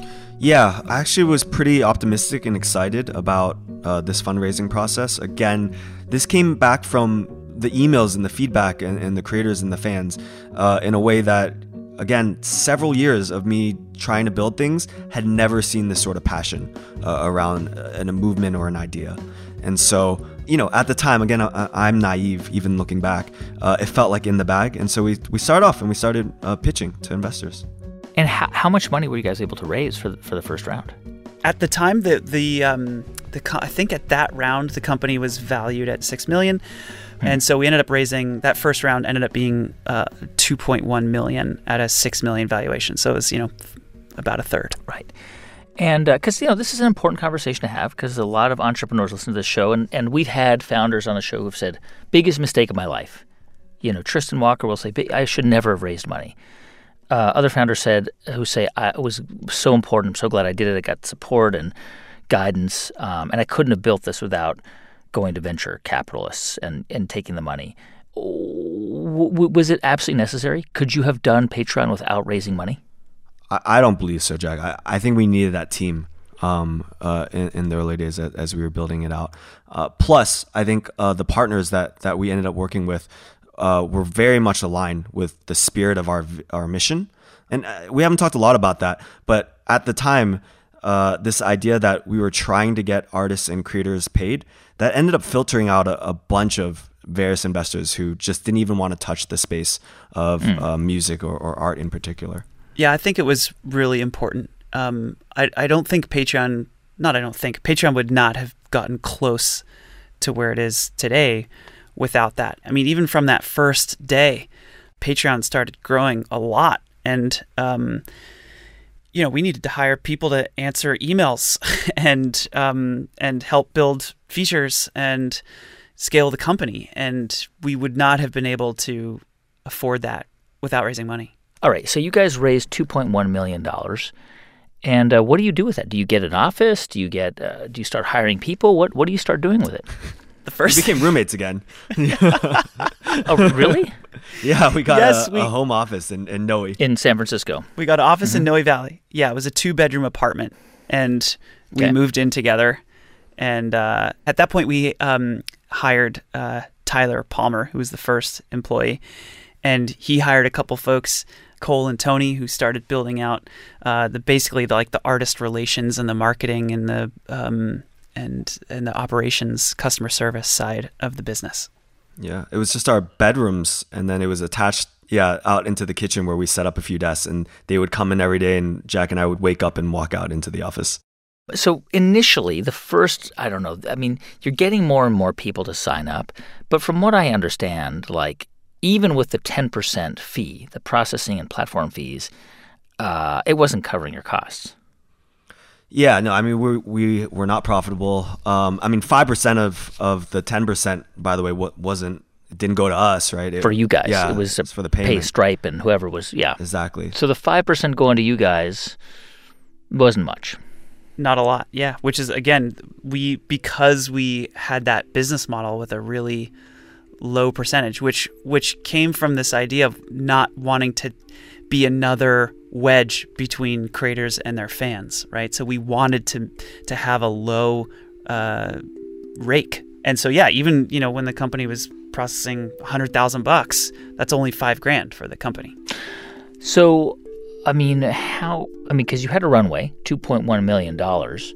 Yeah, I actually was pretty optimistic and excited about uh, this fundraising process. Again, this came back from the emails and the feedback and, and the creators and the fans uh, in a way that, again, several years of me trying to build things had never seen this sort of passion uh, around uh, a movement or an idea. And so, you know, at the time, again, I, I'm naive, even looking back, uh, it felt like in the bag. And so we we started off and we started uh, pitching to investors. And how, how much money were you guys able to raise for the, for the first round? At the time, the the um, the I think at that round, the company was valued at six million dollars. Hmm. And so we ended up raising, that first round ended up being uh, two point one million dollars at a six million dollars valuation. So it was, you know, about a third. Right. And because, uh, you know, this is an important conversation to have because a lot of entrepreneurs listen to this show. And, and we've had founders on the show who've said, biggest mistake of my life. You know, Tristan Walker will say, I should never have raised money. Uh, other founders said, who say, I, it was so important. I'm so glad I did it. I got support and guidance. Um, and I couldn't have built this without going to venture capitalists and, and taking the money. W- was it absolutely necessary? Could you have done Patreon without raising money? I don't believe so, Jack. I, I think we needed that team um, uh, in, in the early days as, as we were building it out. Uh, plus, I think uh, the partners that, that we ended up working with uh, were very much aligned with the spirit of our our mission. And uh, we haven't talked a lot about that, but at the time, uh, this idea that we were trying to get artists and creators paid, that ended up filtering out a, a bunch of various investors who just didn't even want to touch the space of mm. uh, music or, or art in particular. Yeah, I think it was really important. Um, I, I don't think Patreon, not I don't think, Patreon would not have gotten close to where it is today without that. I mean, even from that first day, Patreon started growing a lot. And, um, you know, we needed to hire people to answer emails and um, and help build features and scale the company. And we would not have been able to afford that without raising money. All right. So you guys raised two point one million dollars. And uh, what do you do with that? Do you get an office? Do you get? Uh, do you start hiring people? What What do you start doing with it? The first we became roommates again. Oh, really? Yeah, we got yes, a, we, a home office in, in Noe. In San Francisco. We got an office mm-hmm. in Noe Valley. Yeah, it was a two-bedroom apartment. And we okay. moved in together. And uh, at that point, we um, hired uh, Tyler Palmer, who was the first employee. And he hired a couple folks, Cole and Tony, who started building out uh, the basically the, like the artist relations and the marketing and the um, and and the operations, customer service side of the business. Yeah, it was just our bedrooms, and then it was attached, yeah, out into the kitchen where we set up a few desks, and they would come in every day, and Jack and I would wake up and walk out into the office. So initially, the first, I don't know, I mean, you're getting more and more people to sign up, but from what I understand, like, even with the ten percent fee, the processing and platform fees, uh, it wasn't covering your costs. Yeah, no, I mean, we we were not profitable. Um, I mean, five percent of, of the ten percent, by the way, what wasn't, didn't go to us, right? It, for you guys. Yeah, it was it's for the payment. Pay Stripe and whoever was, yeah. Exactly. So the five percent going to you guys wasn't much. Not a lot, yeah. Which is, again, we because we had that business model with a really low percentage, which which came from this idea of not wanting to be another wedge between creators and their fans, right? So we wanted to to have a low uh, rake, and so yeah, even you know when the company was processing a hundred thousand bucks, that's only five grand for the company. So, I mean, how? I mean, because you had a runway, two point one million dollars,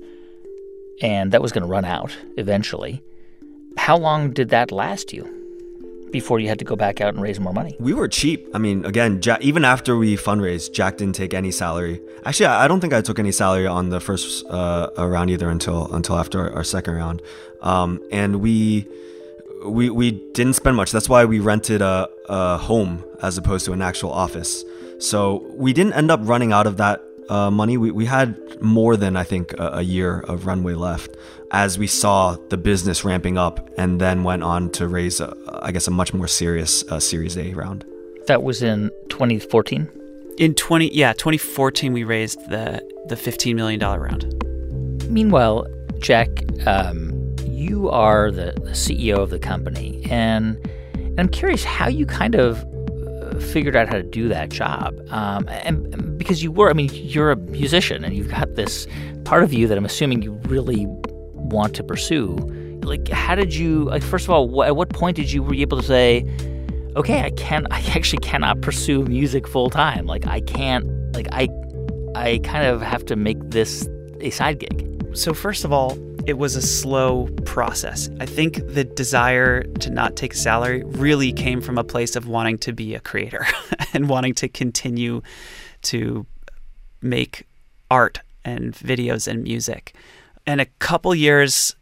and that was going to run out eventually. How long did that last you before you had to go back out and raise more money? We were cheap. I mean, again, Jack, even after we fundraised, Jack didn't take any salary. Actually, I don't think I took any salary on the first uh, round either until until after our, our second round. Um, and we we we didn't spend much. That's why we rented a, a home as opposed to an actual office. So we didn't end up running out of that uh, money. We we had more than, I think, a, a year of runway left as we saw the business ramping up, and then went on to raise, a, I guess, a much more serious uh, Series A round. That was in twenty fourteen? In twenty yeah, twenty fourteen we raised the the fifteen million dollars round. Meanwhile, Jack, um, you are the, the C E O of the company, and, and I'm curious how you kind of figured out how to do that job. Um, and, and because you were, I mean, you're a musician, and you've got this part of you that I'm assuming you really want to pursue. Like, how did you, like, first of all, wh- at what point did you were you able to say, okay, I can't, I actually cannot pursue music full time. Like, I can't, like, I, I kind of have to make this a side gig. So first of all, it was a slow process. I think the desire to not take a salary really came from a place of wanting to be a creator and wanting to continue to make art and videos and music. And a couple years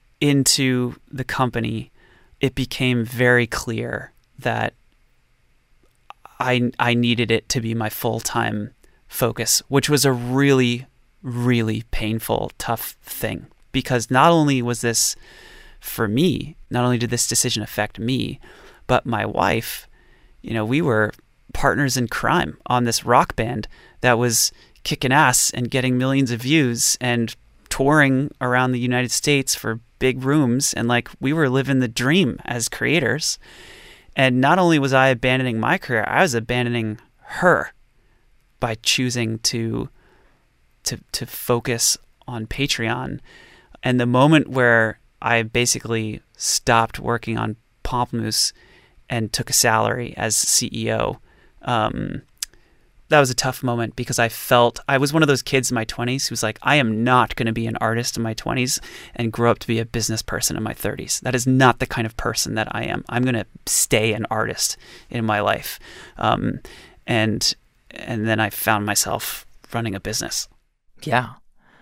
into the company, it became very clear that I I needed it to be my full-time focus, which was a really, really painful, tough thing. Because not only was this for me, not only did this decision affect me, but my wife, you know, we were partners in crime on this rock band that was kicking ass and getting millions of views and touring around the United States for big rooms. And like, we were living the dream as creators. And not only was I abandoning my career, I was abandoning her by choosing to to to focus on Patreon. And the moment where I basically stopped working on Pomplamoose and took a salary as C E O, um, that was a tough moment because I felt I was one of those kids in my twenties who's like, I am not going to be an artist in my twenties and grow up to be a business person in my thirties. That is not the kind of person that I am. I'm going to stay an artist in my life. Um, and and then I found myself running a business. Yeah.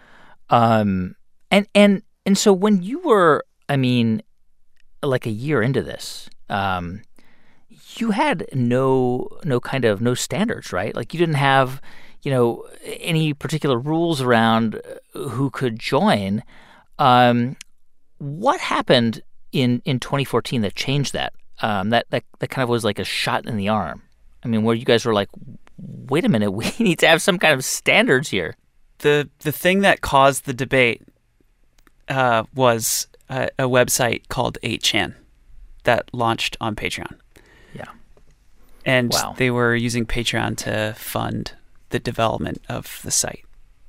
Um, and and and so when you were, I mean, like a year into this, um, you had no no kind of no standards, right? Like you didn't have, you know, any particular rules around who could join. Um, what happened in, in twenty fourteen that changed that? Um, that that that kind of was like a shot in the arm. I mean, where you guys were like, wait a minute, we need to have some kind of standards here. The the thing that caused the debate uh, was a, a website called eight chan that launched on Patreon. Yeah. And wow. They were using Patreon to fund the development of the site.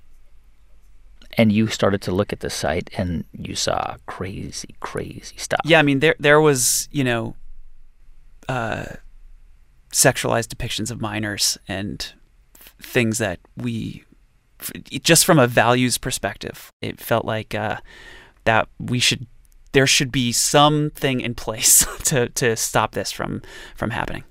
And you started to look at the site and you saw crazy, crazy stuff. Yeah, I mean, there there was, you know, uh, sexualized depictions of minors and things that we, just from a values perspective, it felt like uh, that we should, there should be something in place to, to stop this from, from happening.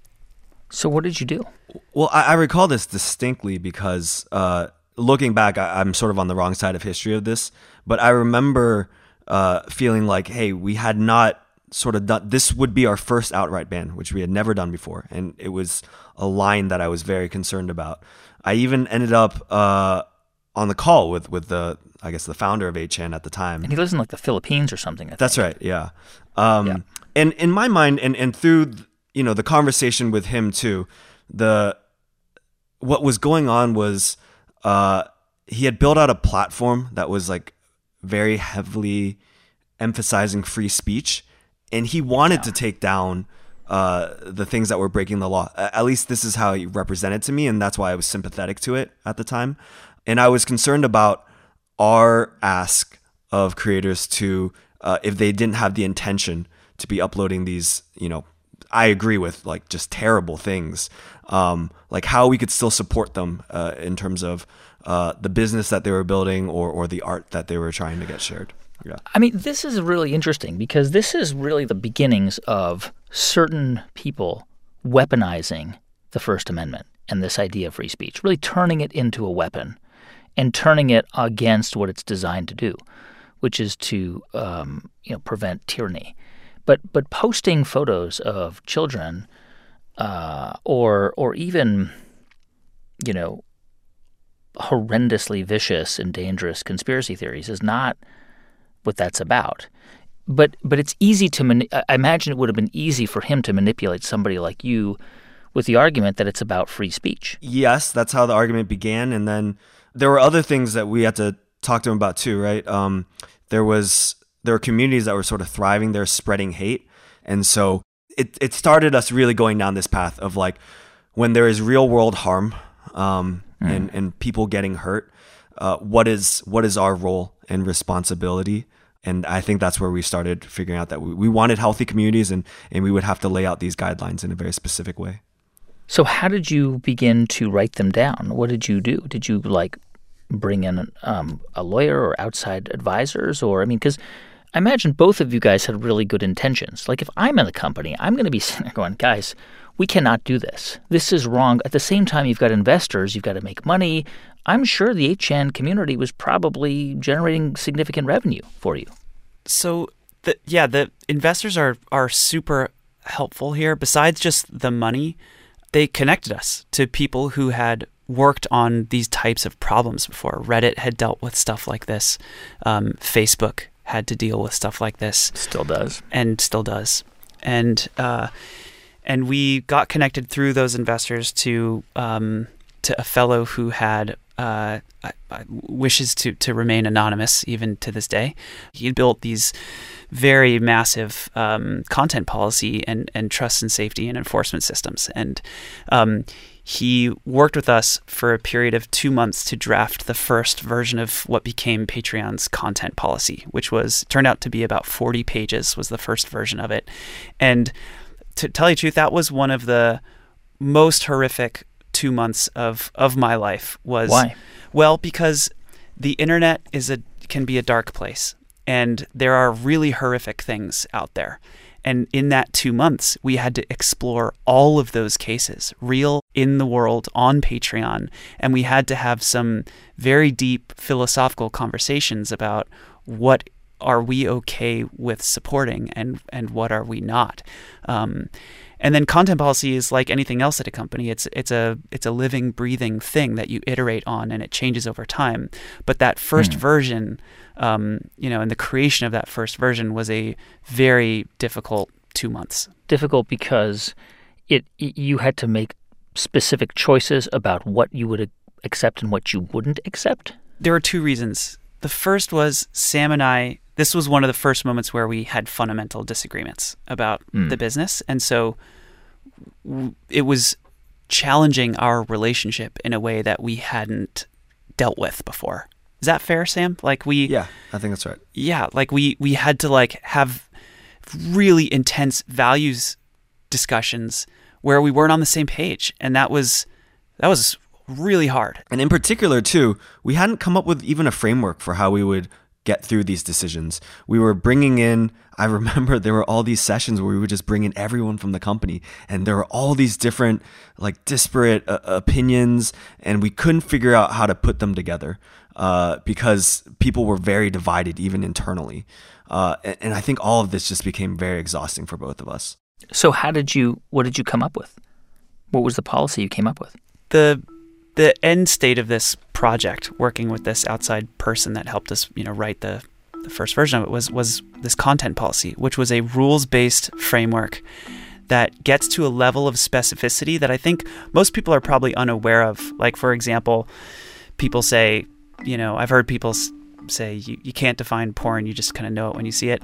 So what did you do? Well, I, I recall this distinctly because uh, looking back, I, I'm sort of on the wrong side of history of this, but I remember uh, feeling like, hey, we had not sort of done, this would be our first outright ban, which we had never done before. And it was a line that I was very concerned about. I even ended up uh, on the call with, with the, I guess, the founder of eight chan at the time. And he lives in like the Philippines or something, I think. That's right, yeah. Um, yeah. And in my mind, and, and through, you know, the conversation with him too, the what was going on was uh, he had built out a platform that was like very heavily emphasizing free speech, and he wanted yeah. to take down uh, the things that were breaking the law. At least this is how he represented to me, and that's why I was sympathetic to it at the time. And I was concerned about our ask of creators to, uh, if they didn't have the intention to be uploading these, you know, I agree with like just terrible things, um, like how we could still support them uh, in terms of uh, the business that they were building or or the art that they were trying to get shared. Yeah. I mean, this is really interesting because this is really the beginnings of certain people weaponizing the First Amendment and this idea of free speech, really turning it into a weapon and turning it against what it's designed to do, which is to um, you know prevent tyranny. But but posting photos of children, uh, or or even, you know, horrendously vicious and dangerous conspiracy theories is not what that's about. But but it's easy to mani- I imagine it would have been easy for him to manipulate somebody like you with the argument that it's about free speech. Yes, that's how the argument began, and then there were other things that we had to talk to him about too, right? Um, there was. There were communities that were sort of thriving. They're spreading hate. And so it, it started us really going down this path of like, when there is real world harm um, mm. and, and people getting hurt, uh, what is what is our role and responsibility? And I think that's where we started figuring out that we, we wanted healthy communities, and, and we would have to lay out these guidelines in a very specific way. So how did you begin to write them down? What did you do? Did you like bring in um, a lawyer or outside advisors? Or, I mean, because I imagine both of you guys had really good intentions. Like if I'm in the company, I'm going to be sitting there going, guys, we cannot do this. This is wrong. At the same time, you've got investors. You've got to make money. I'm sure the eight chan community was probably generating significant revenue for you. So, the, yeah, the investors are, are super helpful here. Besides just the money, they connected us to people who had worked on these types of problems before. Reddit had dealt with stuff like this. Um, Facebook had to deal with stuff like this. Still does. And still does. And uh, and we got connected through those investors to um, to a fellow who had uh, wishes to, to remain anonymous even to this day. He built these very massive um, content policy and, and trust and safety and enforcement systems. And um, he worked with us for a period of two months to draft the first version of what became Patreon's content policy, which was turned out to be about forty pages, was the first version of it. And to tell you the truth, that was one of the most horrific two months of, of my life was Why? Well, because the internet is a can be a dark place, and there are really horrific things out there. And in that two months, we had to explore all of those cases, real in the world on Patreon. And we had to have some very deep philosophical conversations about what are we okay with supporting and, and what are we not. Um, and then content policy is like anything else at a company. It's it's a it's a living, breathing thing that you iterate on, and it changes over time. But that first mm. version, um, you know, and the creation of that first version was a very difficult two months. Difficult because it you had to make specific choices about what you would accept and what you wouldn't accept? There are two reasons. The first was Sam and I, this was one of the first moments where we had fundamental disagreements about mm. the business. And so w- it was challenging our relationship in a way that we hadn't dealt with before. Is that fair, Sam? Like we Yeah, I think that's right. Yeah, like we we had to like have really intense values discussions where we weren't on the same page, and that was that was really hard. And in particular, too, we hadn't come up with even a framework for how we would get through these decisions. We were bringing in, I remember there were all these sessions where we would just bring in everyone from the company, and there were all these different, like, disparate uh, opinions, and we couldn't figure out how to put them together uh, because people were very divided, even internally. Uh, and, and I think all of this just became very exhausting for both of us. So how did you, what did you come up with? What was the policy you came up with? The the end state of this project, working with this outside person that helped us, you know, write the, the first version of it, was was this content policy, which was a rules-based framework that gets to a level of specificity that I think most people are probably unaware of. Like, for example, people say, you know, I've heard people say you, you can't define porn, you just kind of know it when you see it.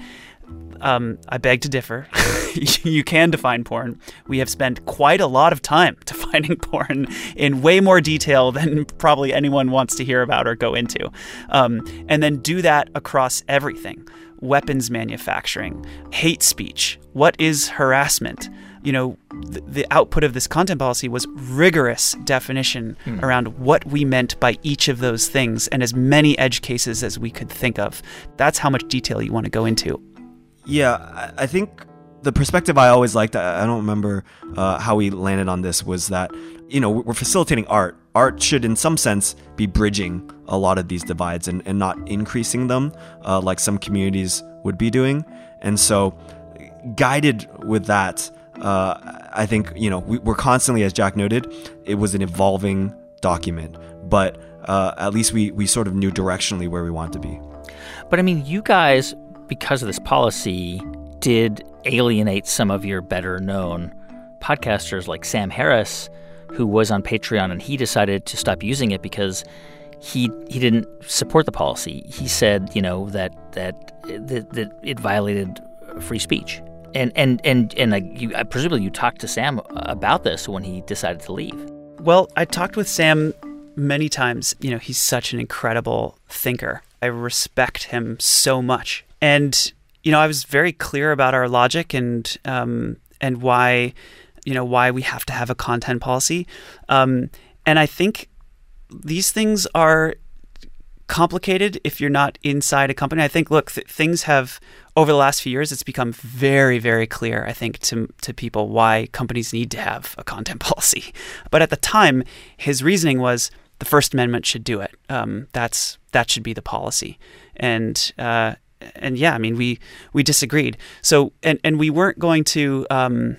Um, I beg to differ. You can define porn. We have spent quite a lot of time defining porn in way more detail than probably anyone wants to hear about or go into. Um, and then do that across everything. Weapons manufacturing, hate speech, what is harassment? You know, the, the output of this content policy was rigorous definition mm. around what we meant by each of those things, and as many edge cases as we could think of. That's how much detail you want to go into. Yeah, I think the perspective I always liked, I don't remember uh, how we landed on this, was that, you know, we're facilitating art. Art should, in some sense, be bridging a lot of these divides and, and not increasing them uh, like some communities would be doing. And so, guided with that, uh, I think, you know, we, we're constantly, as Jack noted, it was an evolving document. But uh, at least we, we sort of knew directionally where we wanted to be. But, I mean, you guys, because of this policy, did alienate some of your better-known podcasters like Sam Harris, who was on Patreon, and he decided to stop using it because he he didn't support the policy. He said, you know, that that that, that it violated free speech. And and and and like you, presumably you talked to Sam about this when he decided to leave. Well, I talked with Sam many times. You know, he's such an incredible thinker. I respect him so much. And, you know, I was very clear about our logic and um, and why, you know, why we have to have a content policy. Um, and I think these things are complicated if you're not inside a company. I think, look, th- things have, over the last few years, it's become very, very clear, I think, to to people why companies need to have a content policy. But at the time, his reasoning was the First Amendment should do it. Um, that's that should be the policy. And uh, and yeah, I mean, we we disagreed. So and and we weren't going to, um,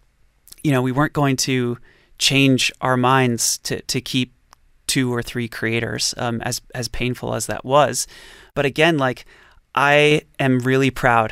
you know, we weren't going to change our minds to to keep two or three creators, um, as as painful as that was. But again, like, I am really proud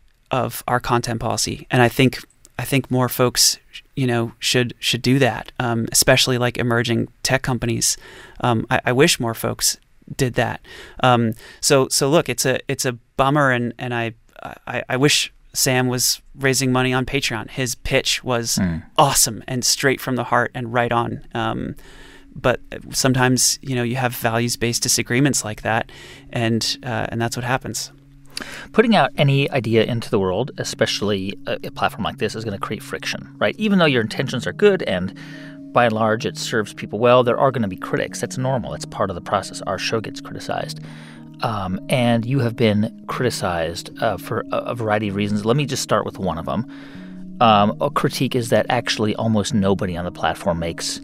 of our content policy, and I think I think more folks, you know, should should do that, um, especially like emerging tech companies. Um, I, I wish more folks did that. Um, so so look, it's a it's a bummer, and and I I, I wish Sam was raising money on Patreon. His pitch was mm. awesome and straight from the heart and right on. Um, But sometimes, you know, you have values-based disagreements like that, and uh, and that's what happens. Putting out any idea into the world, especially a, a platform like this, is going to create friction, right? Even though your intentions are good and by and large, it serves people well. There are going to be critics. That's normal. That's part of the process. Our show gets criticized. Um, and you have been criticized uh, for a, a variety of reasons. Let me just start with one of them. Um, a critique is that actually almost nobody on the platform makes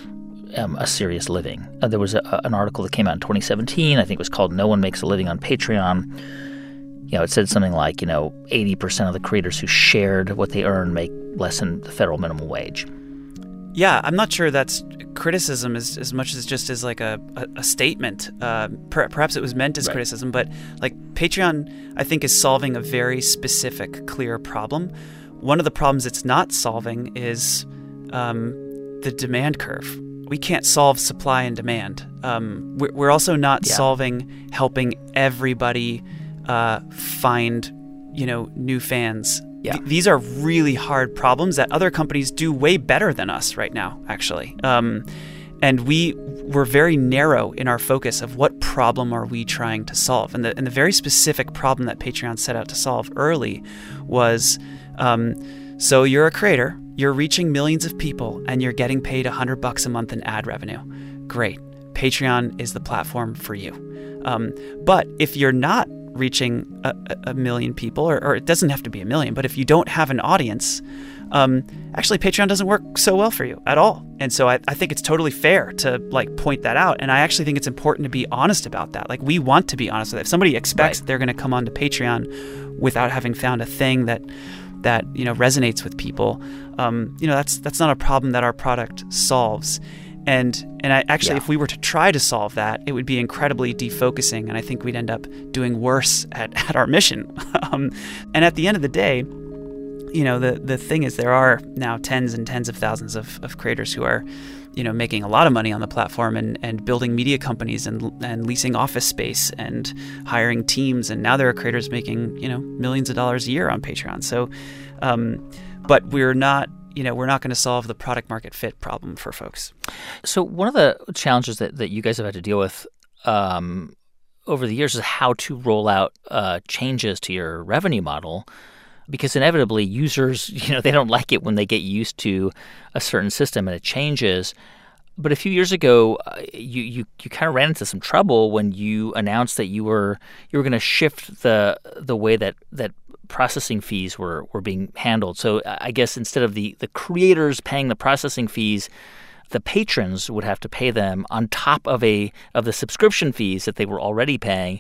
um, a serious living. Uh, there was a, an article that came out in twenty seventeen. I think it was called "No One Makes a Living on Patreon." You know, it said something like, you know, eighty percent of the creators who shared what they earn make less than the federal minimum wage. Yeah, I'm not sure that's criticism as, as much as just as like a, a, a statement. Uh, per, perhaps it was meant as Right. criticism, but like Patreon, I think, is solving a very specific, clear problem. One of the problems it's not solving is um, the demand curve. We can't solve supply and demand. Um, we're, we're also not Yeah. solving helping everybody uh, find, you know, new fans. Yeah. Th- these are really hard problems that other companies do way better than us right now, actually. Um, and we were very narrow in our focus of what problem are we trying to solve. And the, and the very specific problem that Patreon set out to solve early was, um, so you're a creator, you're reaching millions of people, and you're getting paid one hundred bucks a month in ad revenue. Great. Patreon is the platform for you. Um, but if you're not reaching a, a million people, or, or it doesn't have to be a million, but if you don't have an audience, um, actually Patreon doesn't work so well for you at all. And so I, I think it's totally fair to like point that out. And I actually think it's important to be honest about that. Like we want to be honest with it. If somebody expects Right. they're going to come onto Patreon without having found a thing that that you know resonates with people, um, you know that's that's not a problem that our product solves. And and I actually, Yeah. if we were to try to solve that, it would be incredibly defocusing, and I think we'd end up doing worse at, at our mission. um, and at the end of the day, you know, the the thing is, there are now tens and tens of thousands of, of creators who are, you know, making a lot of money on the platform and, and building media companies and and leasing office space and hiring teams. And now there are creators making, you know, millions of dollars a year on Patreon. So, um, but we're not. You know, we're not going to solve the product market fit problem for folks. So one of the challenges that, that you guys have had to deal with um, over the years is how to roll out uh, changes to your revenue model, because inevitably users, you know, they don't like it when they get used to a certain system and it changes. But a few years ago, uh, you you, you kind of ran into some trouble when you announced that you were you were going to shift the the way that that processing fees were, were being handled. So I guess instead of the, the creators paying the processing fees, the patrons would have to pay them on top of a of the subscription fees that they were already paying,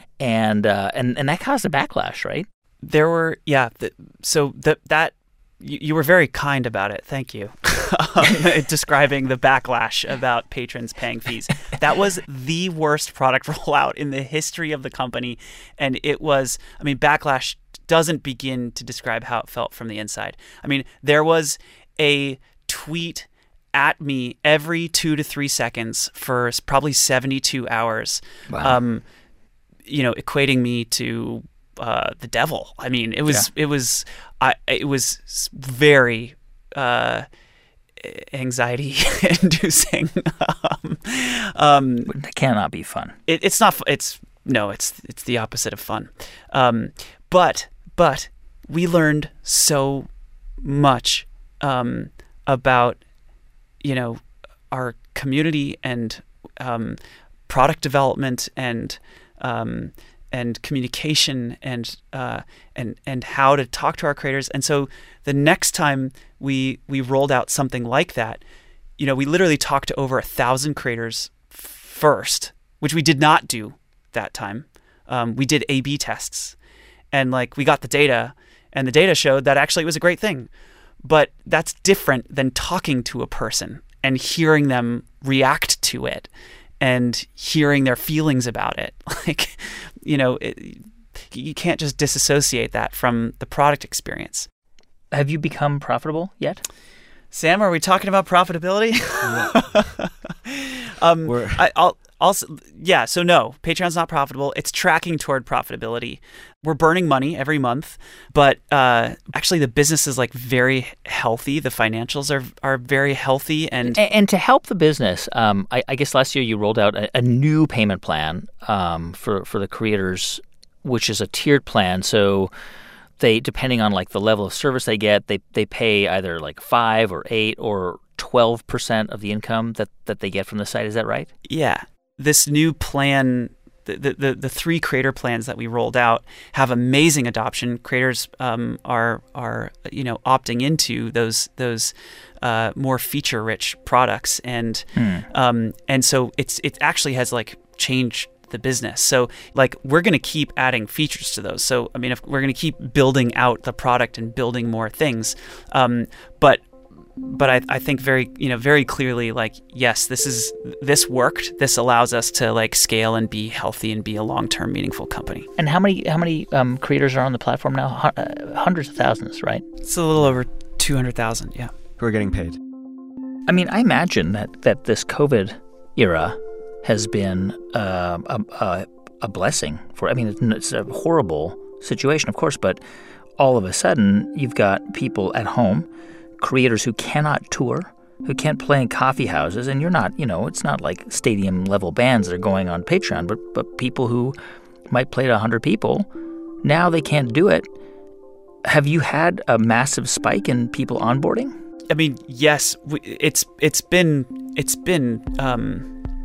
and uh, and and that caused a backlash, right? There were, yeah. The, so that that you, you were very kind about it. Thank you, um, describing the backlash about patrons paying fees. That was the worst product rollout in the history of the company, and it was. I mean, backlash doesn't begin to describe how it felt from the inside. I mean, there was a tweet at me every two to three seconds for probably seventy-two hours, Wow. um, you know, equating me to uh, the devil. I mean, it was it was I it was very uh, anxiety inducing. um, um, It cannot be fun. it, it's not. It's no. It's it's the opposite of fun. Um, but but we learned so much um, about you know our community and um, product development and um, and communication and uh, and and how to talk to our creators. And so the next time we we rolled out something like that, you know, we literally talked to over a thousand creators first, which we did not do that time. Um, we did A B tests, and like we got the data, and the data showed that actually it was a great thing. But that's different than talking to a person and hearing them react to it and hearing their feelings about it. Like, you know, it, you can't just disassociate that from the product experience. Have you become profitable yet? Sam, are we talking about profitability? um, We're- I, I'll also, yeah. So no, Patreon's not profitable. It's tracking toward profitability. We're burning money every month, but uh, actually the business is like very healthy. The financials are are very healthy, and And, and to help the business, um, I, I guess last year you rolled out a, a new payment plan um, for for the creators, which is a tiered plan. So they, depending on like the level of service they get, they they pay either like five or eight or twelve percent of the income that, that they get from the site. Is that right? Yeah. This new plan, the, the, the three creator plans that we rolled out have amazing adoption. Creators um, are, are, you know, opting into those those uh, more feature-rich products. And Hmm. um, and so it's it actually has, like, changed the business. So, like, we're going to keep adding features to those. So, I mean, if we're going to keep building out the product and building more things. Um, but but I, I think very, you know, very clearly, like, yes, this is this worked. This allows us to, like, scale and be healthy and be a long-term meaningful company. And how many how many um, creators are on the platform now? Hu- uh, hundreds of thousands, right? It's a little over two hundred thousand, yeah. Who are getting paid. I mean, I imagine that, that this COVID era has been uh, a, a, a blessing for, I mean, it's, it's a horrible situation, of course, but all of a sudden you've got people at home, creators who cannot tour, who can't play in coffee houses, and you're not, you know, it's not like stadium level bands that are going on Patreon, but, but people who might play to one hundred people, now they can't do it. Have you had a massive spike in people onboarding? I mean, yes, we, it's it's been it's been um,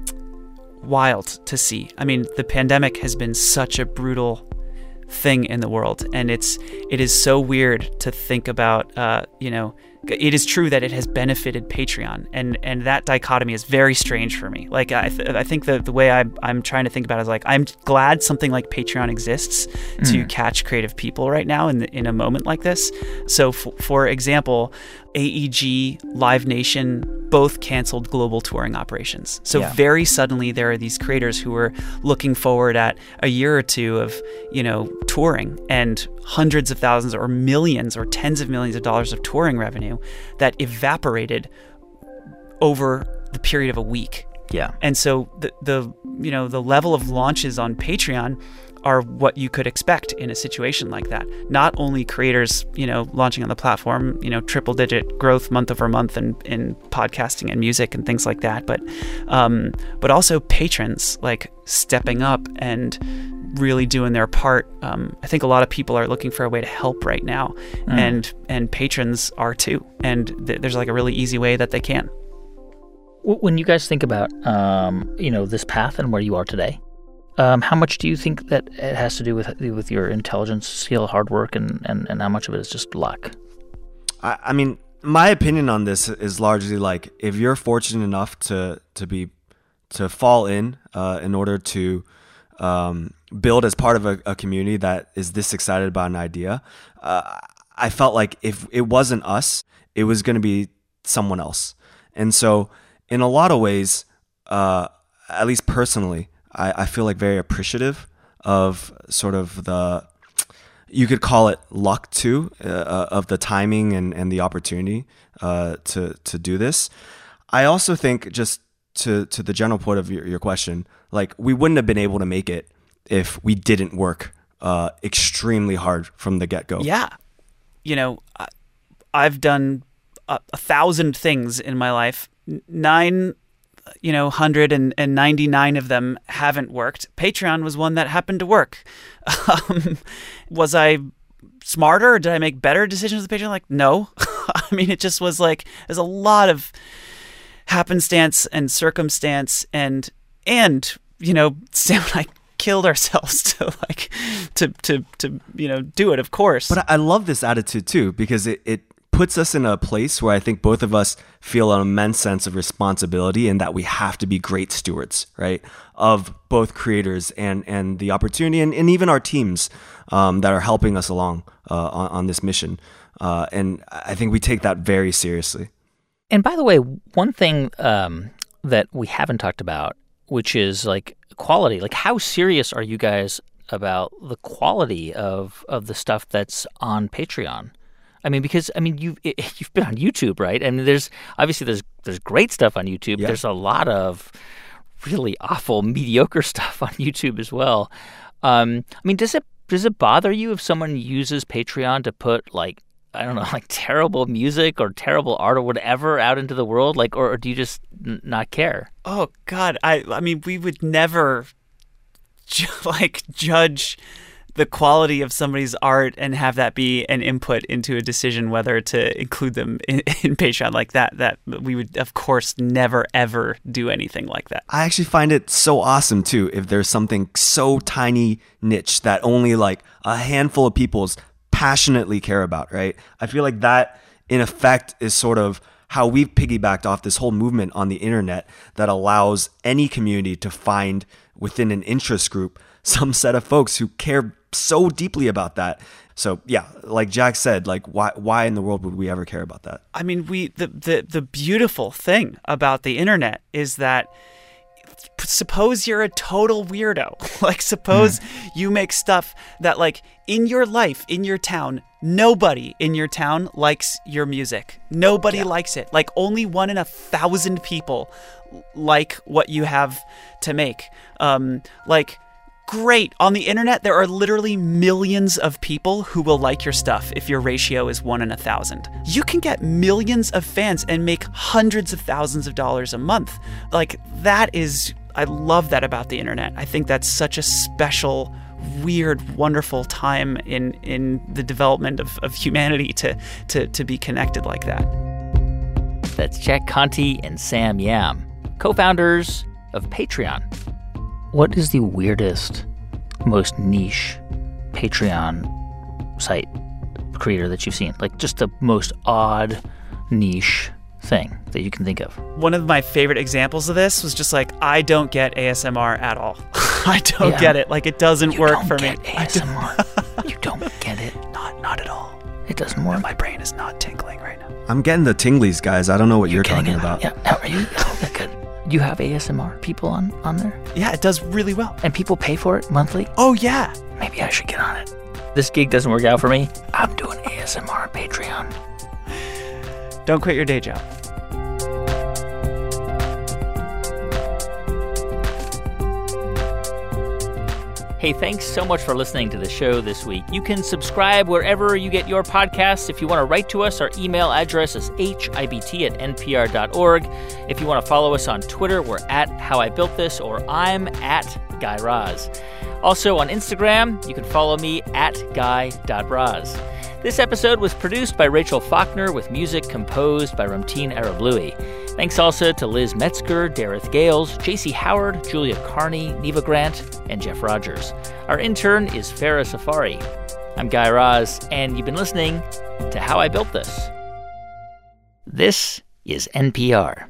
wild to see. I mean, the pandemic has been such a brutal thing in the world, and it's it is so weird to think about. Uh, you know, it is true that it has benefited Patreon, and and that dichotomy is very strange for me. Like, I th- I think the the way I I'm trying to think about it is, like, I'm glad something like Patreon exists mm. to catch creative people right now in the, in a moment like this. So, f- for example, A E G, Live Nation both canceled global touring operations. So Yeah. very suddenly there are these creators who were looking forward at a year or two of, you know, touring and hundreds of thousands or millions or tens of millions of dollars of touring revenue that evaporated over the period of a week. Yeah. And so the the you know the level of launches on Patreon are what you could expect in a situation like that. Not only creators, you know, launching on the platform, you know, triple digit growth month over month in, in podcasting and music and things like that, but um, but also patrons, like, stepping up and really doing their part. Um, I think a lot of people are looking for a way to help right now, Mm. and and patrons are too. And th- there's like a really easy way that they can. W- When you guys think about, um, you know, this path and where you are today, um, how much do you think that it has to do with with your intelligence, skill, hard work, and, and, and how much of it is just luck? I, I mean, my opinion on this is largely like, if you're fortunate enough to to be to fall in uh, in order to um, build as part of a, a community that is this excited about an idea, uh, I felt like if it wasn't us, it was going to be someone else. And so, in a lot of ways, uh, at least personally, I, I feel like very appreciative of sort of the, you could call it luck too, uh, of the timing and, and the opportunity uh, to to do this. I also think, just to to the general point of your, your question, like, we wouldn't have been able to make it if we didn't work uh, extremely hard from the get-go. Yeah. You know, I, I've done a, a thousand things in my life. N- Nine, you know, hundred and, and ninety-nine of them haven't worked. Patreon was one that happened to work. Um, was I smarter, or did I make better decisions with Patreon? Like, no. I mean, it just was like, there's a lot of happenstance and circumstance, and and you know, Sam and I killed ourselves to like to to to you know do it, of course. But I love this attitude too, because it, it puts us in a place where I think both of us feel an immense sense of responsibility, and that we have to be great stewards, right, of both creators and and the opportunity, and, and even our teams um, that are helping us along uh, on, on this mission. Uh, and I think we take that very seriously. And by the way, one thing um, that we haven't talked about, which is like quality, like how serious are you guys about the quality of, of the stuff that's on Patreon? I mean, because I mean, you've you've been on YouTube, right? I mean, there's obviously there's there's great stuff on YouTube. Yeah. There's a lot of really awful, mediocre stuff on YouTube as well. Um, I mean, does it does it bother you if someone uses Patreon to put like, I don't know, like terrible music or terrible art or whatever out into the world? Like, or, or do you just n- not care? Oh God, I I mean, we would never ju- like judge the quality of somebody's art and have that be an input into a decision whether to include them in, in Patreon like that, that we would, of course, never, ever do anything like that. I actually find it so awesome, too, if there's something so tiny niche that only like a handful of people's passionately care about, right? I feel like that, in effect, is sort of how we've piggybacked off this whole movement on the internet that allows any community to find within an interest group some set of folks who care so deeply about that. So yeah, like Jack said, like why why in the world would we ever care about that? I mean, we the the, the beautiful thing about the internet is that suppose you're a total weirdo. Like suppose mm. you make stuff that like in your life, in your town, nobody in your town likes your music. Nobody yeah. likes it. Like only one in a thousand people like what you have to make. Um, like great. On the internet, there are literally millions of people who will like your stuff if your ratio is one in a thousand. You can get millions of fans and make hundreds of thousands of dollars a month. Like that is, I love that about the internet. I think that's such a special, weird, wonderful time in in the development of, of humanity to, to, to be connected like that. That's Jack Conte and Sam Yam, co-founders of Patreon. What is the weirdest, most niche Patreon site creator that you've seen? Like just the most odd niche thing that you can think of. One of my favorite examples of this was just like, I don't get A S M R at all. I don't yeah. get it. Like it doesn't you work don't for get me. A S M R. You don't get it. Not not at all. It doesn't work. My brain is not tingling right now. I'm getting the tinglies, guys. I don't know what you're, you're talking it. about. Yeah, are you? Oh, good. You have A S M R people on, on there? Yeah, it does really well. And people pay for it monthly? Oh, yeah. Maybe I should get on it. This gig doesn't work out for me. I'm doing A S M R on Patreon. Don't quit your day job. Hey, thanks so much for listening to the show this week. You can subscribe wherever you get your podcasts. If you want to write to us, our email address is h i b t at n p r dot org. If you want to follow us on Twitter, we're at How I Built This, or I'm at Guy Raz. Also on Instagram, you can follow me at guy dot raz. This episode was produced by Rachel Faulkner with music composed by Ramtin Arablouei. Thanks also to Liz Metzger, Dareth Gales, J C Howard, Julia Carney, Neva Grant, and Jeff Rogers. Our intern is Farah Safari. I'm Guy Raz, and you've been listening to How I Built This. This is N P R.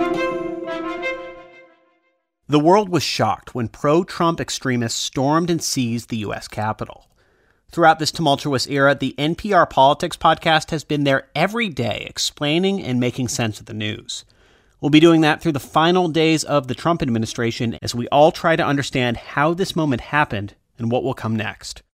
The world was shocked when pro-Trump extremists stormed and seized the U S Capitol. Throughout this tumultuous era, the N P R Politics podcast has been there every day explaining and making sense of the news. We'll be doing that through the final days of the Trump administration as we all try to understand how this moment happened and what will come next.